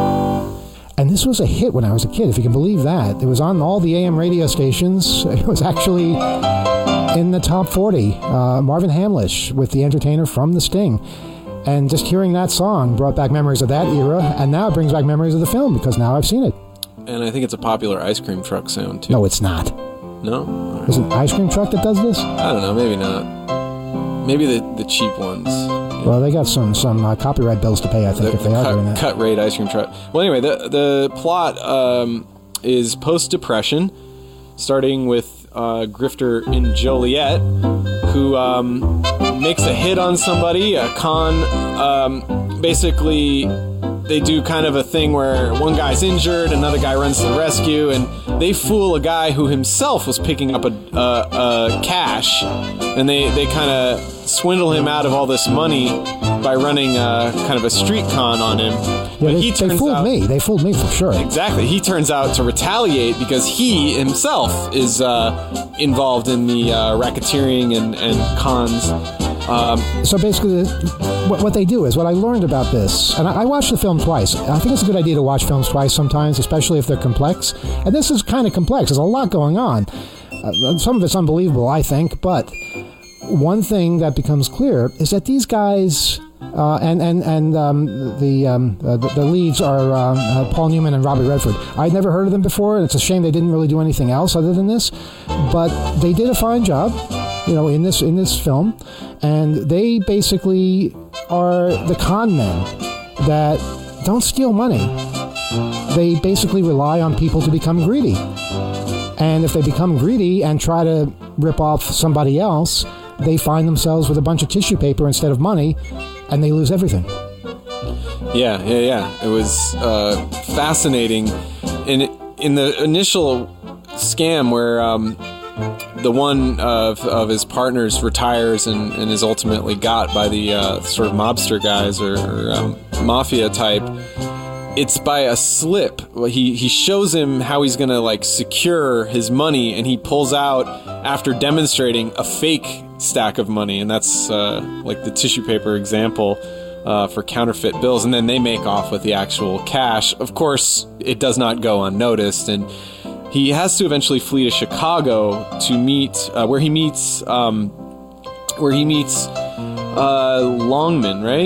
Speaker 3: And this was a hit when I was a kid, if you can believe that. It was on all the A M radio stations. It was actually in the top forty. Uh, Marvin Hamlish with The Entertainer from The Sting. And just hearing that song brought back memories of that era, and now it brings back memories of the film, because now I've seen it.
Speaker 4: And I think it's a popular ice cream truck sound, too.
Speaker 3: No, it's not.
Speaker 4: No? Right.
Speaker 3: Is it an ice cream truck that does this?
Speaker 4: I don't know, maybe not. Maybe the, the cheap ones. Yeah.
Speaker 3: Well, they got some some uh, copyright bills to pay, I think,
Speaker 4: the,
Speaker 3: if they
Speaker 4: the
Speaker 3: are
Speaker 4: cut,
Speaker 3: doing that.
Speaker 4: Cut rate ice cream truck. Well, anyway, the, the plot um, is post-Depression, starting with uh, grifter in Joliet, who um, makes a hit on somebody, a con. Um, basically, they do kind of a thing where one guy's injured, another guy runs to the rescue, and they fool a guy who himself was picking up a, a, a cash, and they, they kind of swindle him out of all this money by running a, kind of a street con on him.
Speaker 3: Yeah,
Speaker 4: but
Speaker 3: they,
Speaker 4: he turns
Speaker 3: they fooled
Speaker 4: out,
Speaker 3: me. They fooled me for sure.
Speaker 4: Exactly. He turns out to retaliate because he himself is uh, involved in the uh, racketeering and, and cons. Um,
Speaker 3: so basically, what, what they do is, what I learned about this, and I, I watched the film twice. I think it's a good idea to watch films twice sometimes, especially if they're complex. And this is kind of complex. There's a lot going on. Uh, some of it's unbelievable, I think. But one thing that becomes clear is that these guys... Uh, and and and um, the, um, uh, the the leads are uh, uh, Paul Newman and Robert Redford. I'd never heard of them before, and it's a shame they didn't really do anything else other than this. But they did a fine job, you know, in this in this film, and they basically are the con men that don't steal money. They basically rely on people to become greedy, and if they become greedy and try to rip off somebody else, they find themselves with a bunch of tissue paper instead of money. And they lose everything.
Speaker 4: Yeah, yeah, yeah. It was uh, fascinating. In in the initial scam where um, the one of of his partners retires and, and is ultimately got by the uh, sort of mobster guys or, or um, mafia type, it's by a slip. He he shows him how he's gonna like secure his money, and he pulls out, after demonstrating, a fake stack of money, and that's uh, like the tissue paper example uh, for counterfeit bills, and then they make off with the actual cash. Of course, it does not go unnoticed, and he has to eventually flee to Chicago to meet uh, where he meets um, where he meets uh, Longman, right?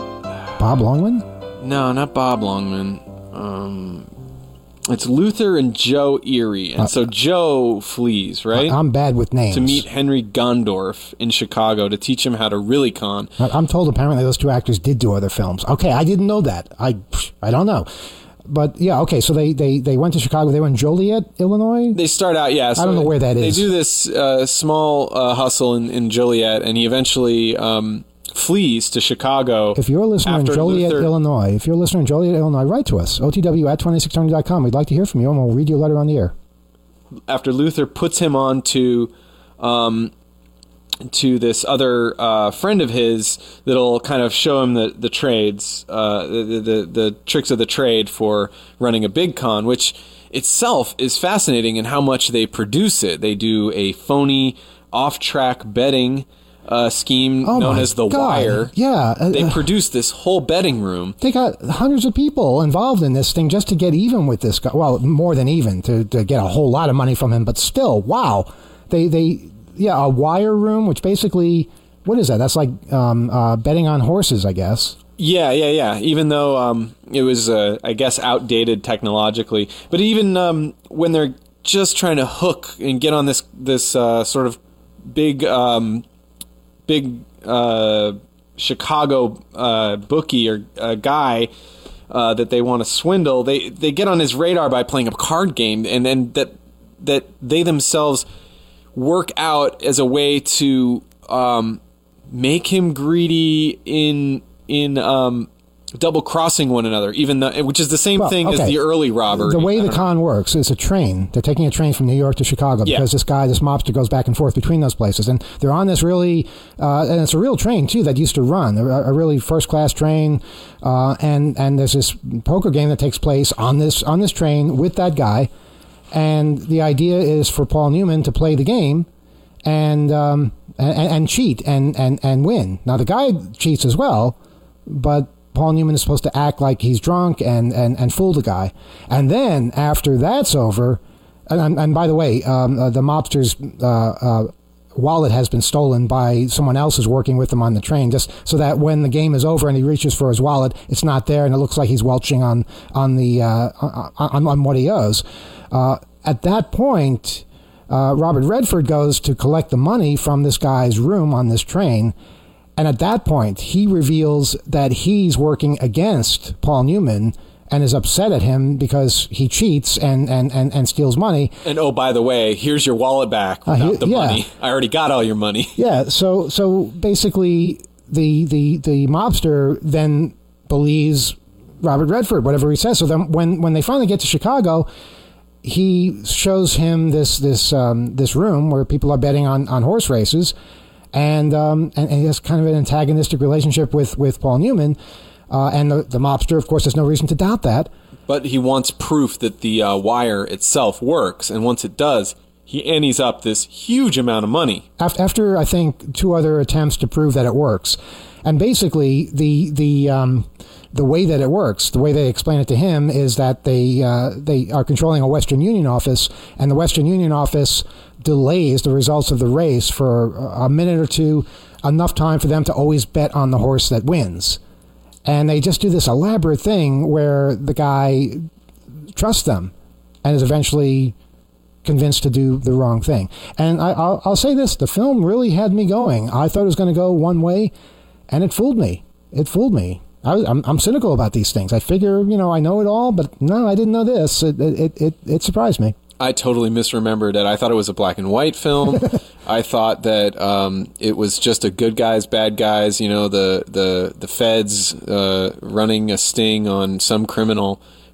Speaker 3: Bob Longman?
Speaker 4: No, not Bob Longman. Um, it's Luther and Joe Erie. And uh, so Joe flees, right?
Speaker 3: I'm bad with names.
Speaker 4: To meet Henry Gondorf in Chicago to teach him how to really con.
Speaker 3: I'm told apparently those two actors did do other films. Okay, I didn't know that. I I don't know. But yeah, okay, so they, they, they went to Chicago. They were in Joliet, Illinois?
Speaker 4: They start out, yeah. So
Speaker 3: I don't know where that is.
Speaker 4: They do this uh, small uh, hustle in, in Joliet, and he eventually... Um, flees to Chicago.
Speaker 3: If you're a listener in Joliet,
Speaker 4: Luther...
Speaker 3: Illinois, if you're a listener in Joliet, Illinois, write to us, O T W at twenty-six twenty dot com. We'd like to hear from you, and we'll read your letter on the air.
Speaker 4: After Luther puts him on to, um, to this other uh, friend of his that'll kind of show him the, the trades, uh, the, the, the tricks of the trade for running a big con, which itself is fascinating in how much they produce it. They do a phony off-track betting Uh, scheme
Speaker 3: oh
Speaker 4: known as The
Speaker 3: God.
Speaker 4: Wire.
Speaker 3: Yeah. Uh,
Speaker 4: they produced this whole betting room.
Speaker 3: They got hundreds of people involved in this thing just to get even with this guy. Well, more than even, to, to get a whole lot of money from him. But still, wow. They, they yeah, a wire room, which basically, what is that? That's like um, uh, betting on horses, I guess.
Speaker 4: Yeah, yeah, yeah. Even though um, it was, uh, I guess, outdated technologically. But even um, when they're just trying to hook and get on this, this uh, sort of big... Um, big uh, Chicago uh, bookie or uh, guy uh, that they want to swindle, they they get on his radar by playing a card game, and then that that they themselves work out as a way to um, make him greedy in in um, double crossing one another, even though, which is the same well, thing okay. as the early robbery.
Speaker 3: The way the con know. works is a train. They're taking a train from New York to Chicago because yeah. this guy, this mobster, goes back and forth between those places, and they're on this really, uh, and it's a real train too that used to run a, a really first class train, uh, and and there's this poker game that takes place on this on this train with that guy, and the idea is for Paul Newman to play the game, and um, and, and cheat and, and and win. Now the guy cheats as well, but Paul Newman is supposed to act like he's drunk and, and, and fool the guy. And then after that's over, and, and by the way, um, uh, the mobster's uh, uh, wallet has been stolen by someone else who's working with him on the train, just so that when the game is over and he reaches for his wallet, it's not there, and it looks like he's welching on on the uh, on, on what he owes. Uh, at that point, uh, Robert Redford goes to collect the money from this guy's room on this train. And at that point, he reveals that he's working against Paul Newman and is upset at him because he cheats and, and, and, and steals money.
Speaker 4: And oh, by the way, here's your wallet back without uh, he, the yeah. money. I already got all your money.
Speaker 3: Yeah, so so basically the the, the mobster then believes Robert Redford, whatever he says. So then when, when they finally get to Chicago, he shows him this this um, this room where people are betting on, on horse races. And, um, and and he has kind of an antagonistic relationship with, with Paul Newman. Uh, and the, the mobster, of course, there's no reason to doubt that.
Speaker 4: But he wants proof that the uh, wire itself works. And once it does, he antes up this huge amount of money.
Speaker 3: After, after I think, two other attempts to prove that it works. And basically, the the um, the way that it works, the way they explain it to him, is that they uh, they are controlling a Western Union office, and the Western Union office delays the results of the race for a minute or two, enough time for them to always bet on the horse that wins. And they just do this elaborate thing where the guy trusts them and is eventually convinced to do the wrong thing. And I, I'll, I'll say this, the film really had me going. I thought it was going to go one way, and it fooled me. It fooled me. I, I'm, I'm cynical about these things. I figure, you know, I know it all, but no, I didn't know this. It, it, it, it surprised me.
Speaker 4: I totally misremembered it. I thought it was a black and white film. I thought that um, it was just a good guys, bad guys, you know, the the, the feds uh, running a sting on some criminal.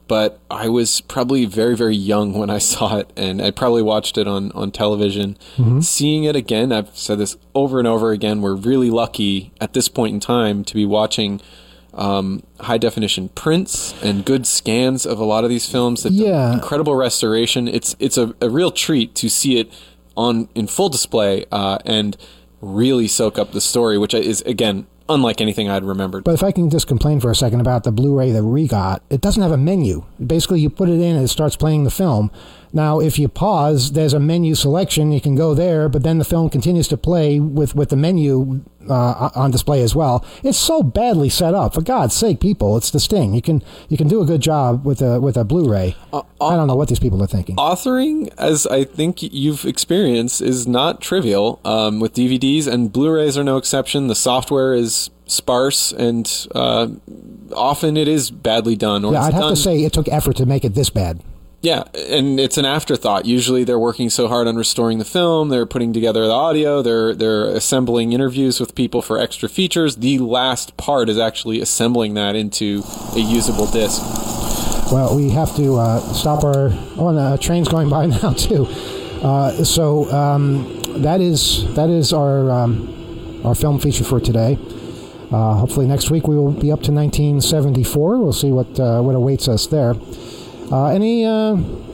Speaker 4: but I was probably very, very young when I saw it, and I probably watched it on, on television. Mm-hmm. Seeing it again, I've said this over and over again, we're really lucky at this point in time to be watching um, high-definition prints and good scans of a lot of these films. That
Speaker 3: yeah.
Speaker 4: Incredible restoration. It's it's a, a real treat to see it on in full display uh, and really soak up the story, which is, again, unlike anything I'd remembered.
Speaker 3: But if I can just complain for a second about the Blu-ray that we got, it doesn't have a menu. Basically, you put it in and it starts playing the film. Now, if you pause, there's a menu selection. You can go there, but then the film continues to play with, with the menu uh, on display as well. It's so badly set up. For God's sake, people, it's the Sting. You can you can do a good job with a with a Blu-ray. Uh, uh, I don't know what these people are thinking.
Speaker 4: Authoring, as I think you've experienced, is not trivial um, with D V Ds, and Blu-rays are no exception. The software is sparse, and uh, often it is badly done. Or
Speaker 3: yeah, I'd have
Speaker 4: done,
Speaker 3: to say it took effort to make it this bad.
Speaker 4: Yeah, and it's an afterthought. Usually they're working so hard on restoring the film, they're putting together the audio, they're they're assembling interviews with people for extra features. The last part is actually assembling that into a usable disc.
Speaker 3: Well, we have to uh, stop our... Oh, and the train's going by now, too. Uh, so um, that is that is our, um, our film feature for today. Uh, hopefully next week we will be up to nineteen seventy-four. We'll see what uh, what awaits us there. Uh, any, uh,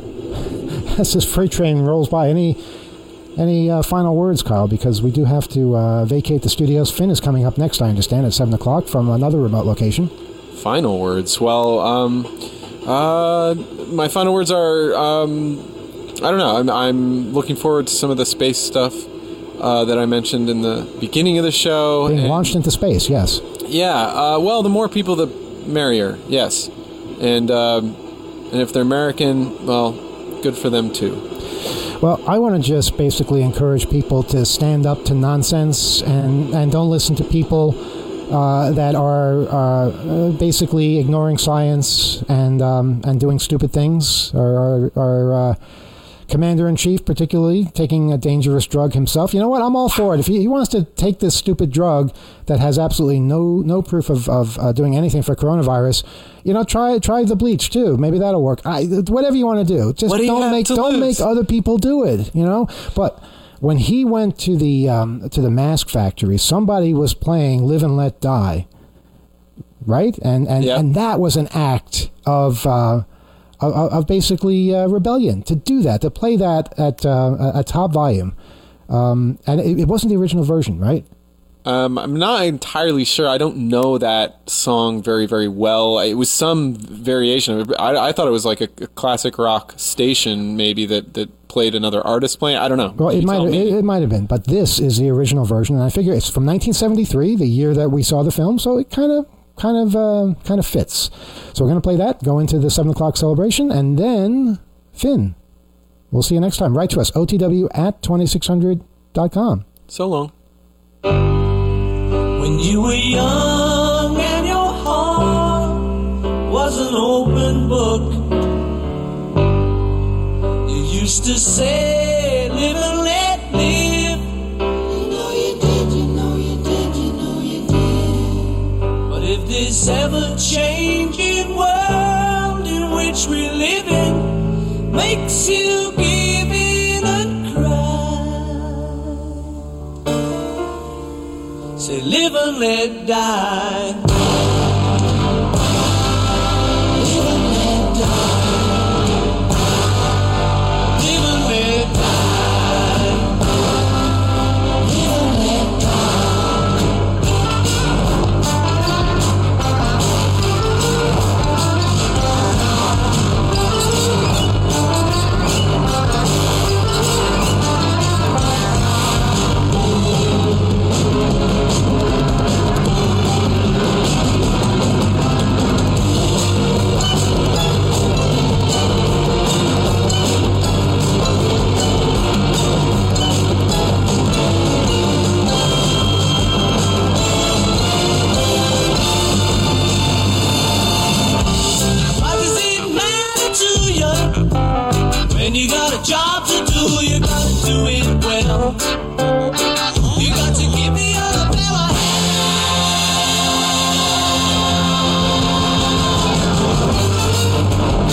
Speaker 3: as this freight train rolls by, any any uh, final words, Kyle? Because we do have to uh, vacate the studios. Finn is coming up next, I understand, at seven o'clock from another remote location.
Speaker 4: Final words? Well, um, uh, my final words are, um, I don't know, I'm, I'm looking forward to some of the space stuff uh, that I mentioned in the beginning of the show.
Speaker 3: Being
Speaker 4: and,
Speaker 3: launched into space, yes.
Speaker 4: Yeah, uh, well, the more people, the merrier, yes. And... Um, And if they're American, well, good for them too.
Speaker 3: Well, I want to just basically encourage people to stand up to nonsense and, and don't listen to people uh, that are uh, basically ignoring science and um, and doing stupid things. Our, our uh, commander-in-chief, particularly, taking a dangerous drug himself. You know what? I'm all for it. If he, he wants to take this stupid drug that has absolutely no no proof of, of uh, doing anything for coronavirus, you know, try try the bleach too. Maybe that'll work. I, whatever you want to do, just do don't make don't lose? make other people do it. You know. But when he went to the um, to the mask factory, somebody was playing "Live and Let Die," right? And and yep. and that was an act of. Uh, Of, of basically uh, rebellion, to do that, to play that at uh, a top volume. Um, and it, it wasn't the original version, right?
Speaker 4: Um, I'm not entirely sure. I don't know that song very, very well. It was some variation of it. I, I thought it was like a, a classic rock station, maybe, that, that played another artist playing. I don't know.
Speaker 3: Well, it might, it, it might have been, but this is the original version. And I figure it's from nineteen seventy-three, the year that we saw the film, so it kind of kind of uh, kind of fits. So we're going to play that, go into the seven o'clock celebration, and then Finn. We'll see you next time. Write to us, O T W at twenty-six hundred dot com.
Speaker 4: So long.
Speaker 5: When you were young and your heart was an open book, you used to say, live and let live. You know you did, you know you did, you know you did. But if this ever-changing world in which we live in makes you give in and cry, say live and let die. When you got a job to do, you gotta do it well. You got to give the other fella hell.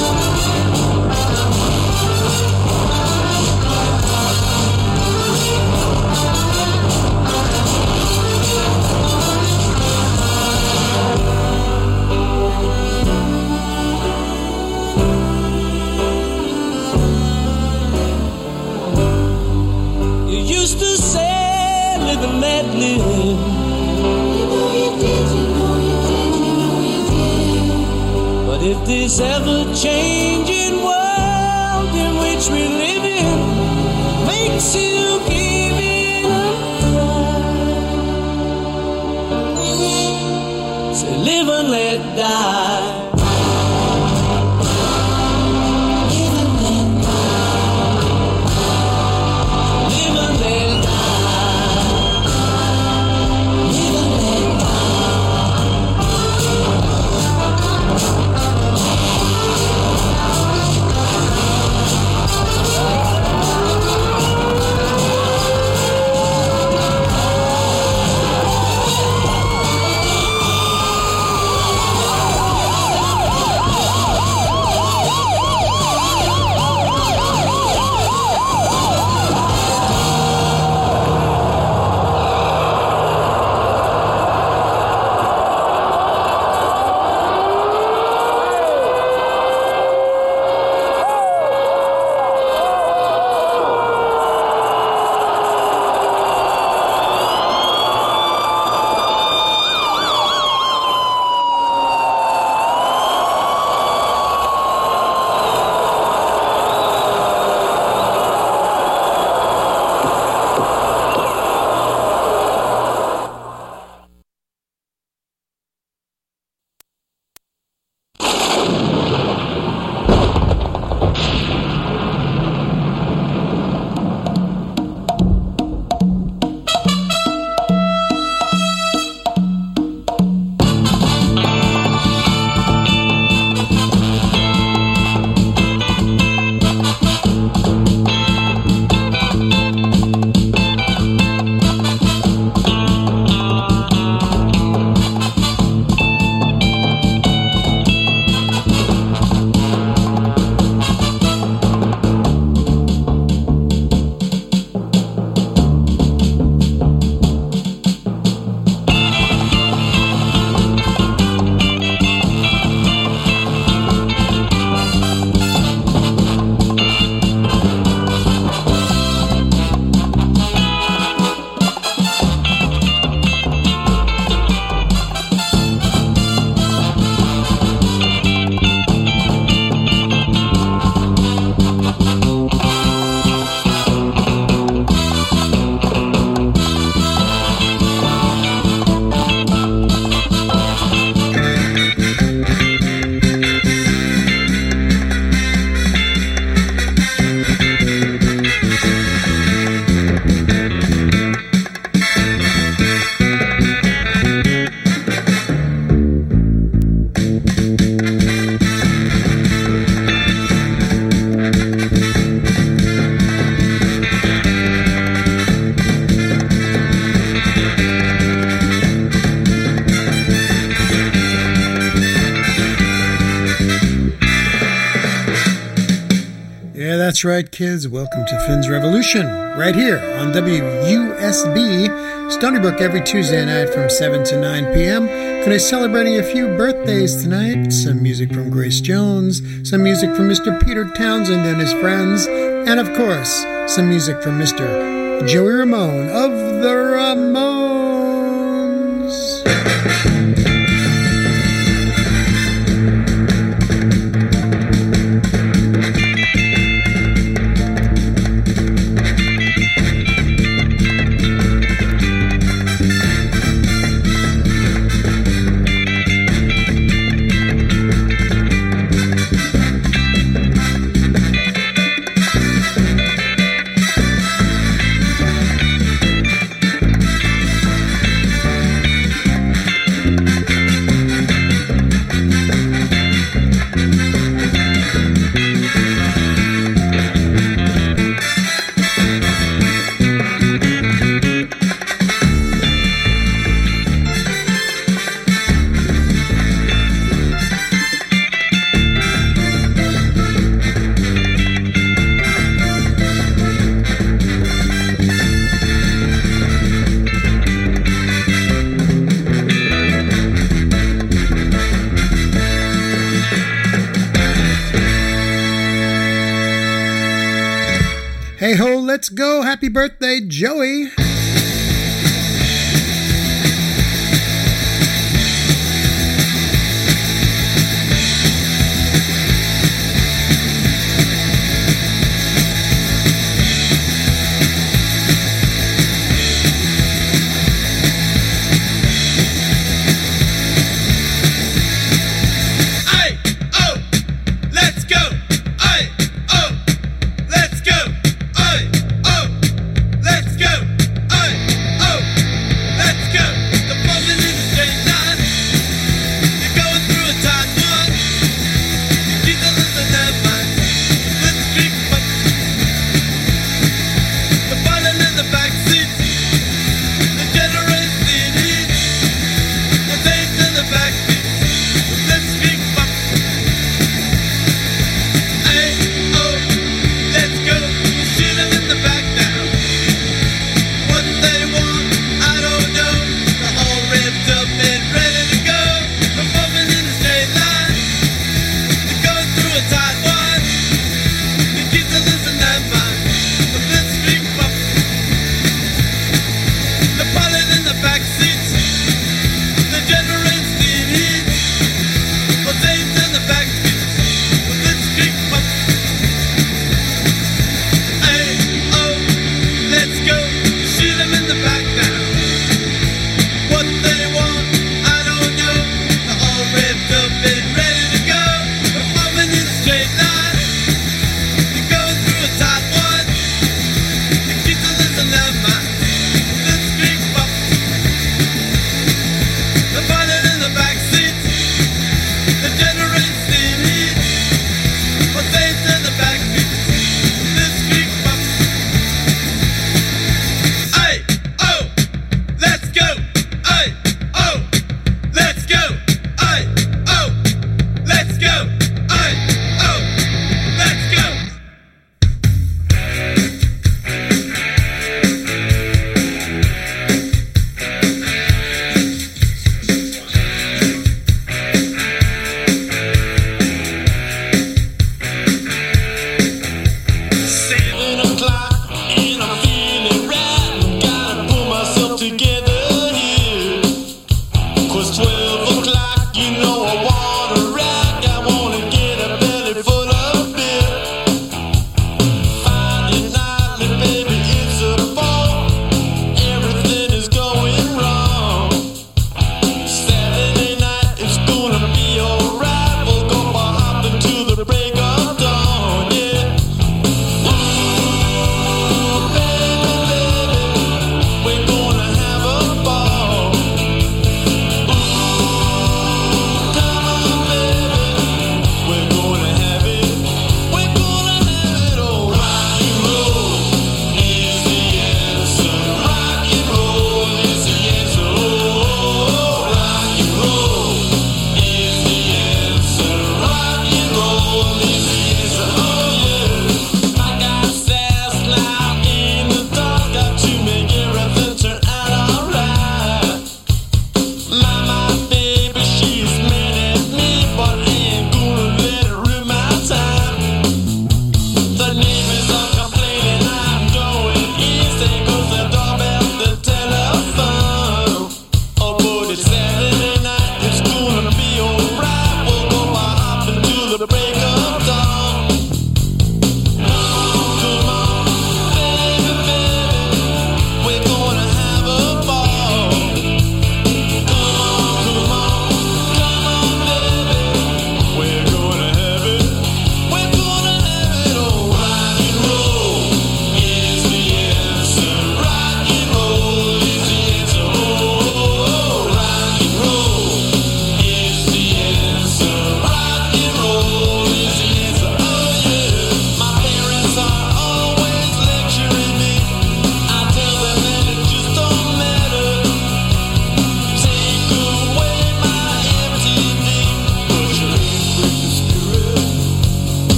Speaker 5: let live. You know you did, you know you did, you know you did. But if this ever-changing world in which we live in makes you give it a try, say live and let die.
Speaker 6: That's right, kids. Welcome to Finn's Revolution, right here on W U S B, Stony Brook, every Tuesday night from seven to nine p.m. Today celebrating a few birthdays tonight. Some music from Grace Jones, some music from Mister Peter Townsend and his friends, and of course, some music from Mister Joey Ramone of the Ramones. Hey ho, let's go. Happy birthday, Joey.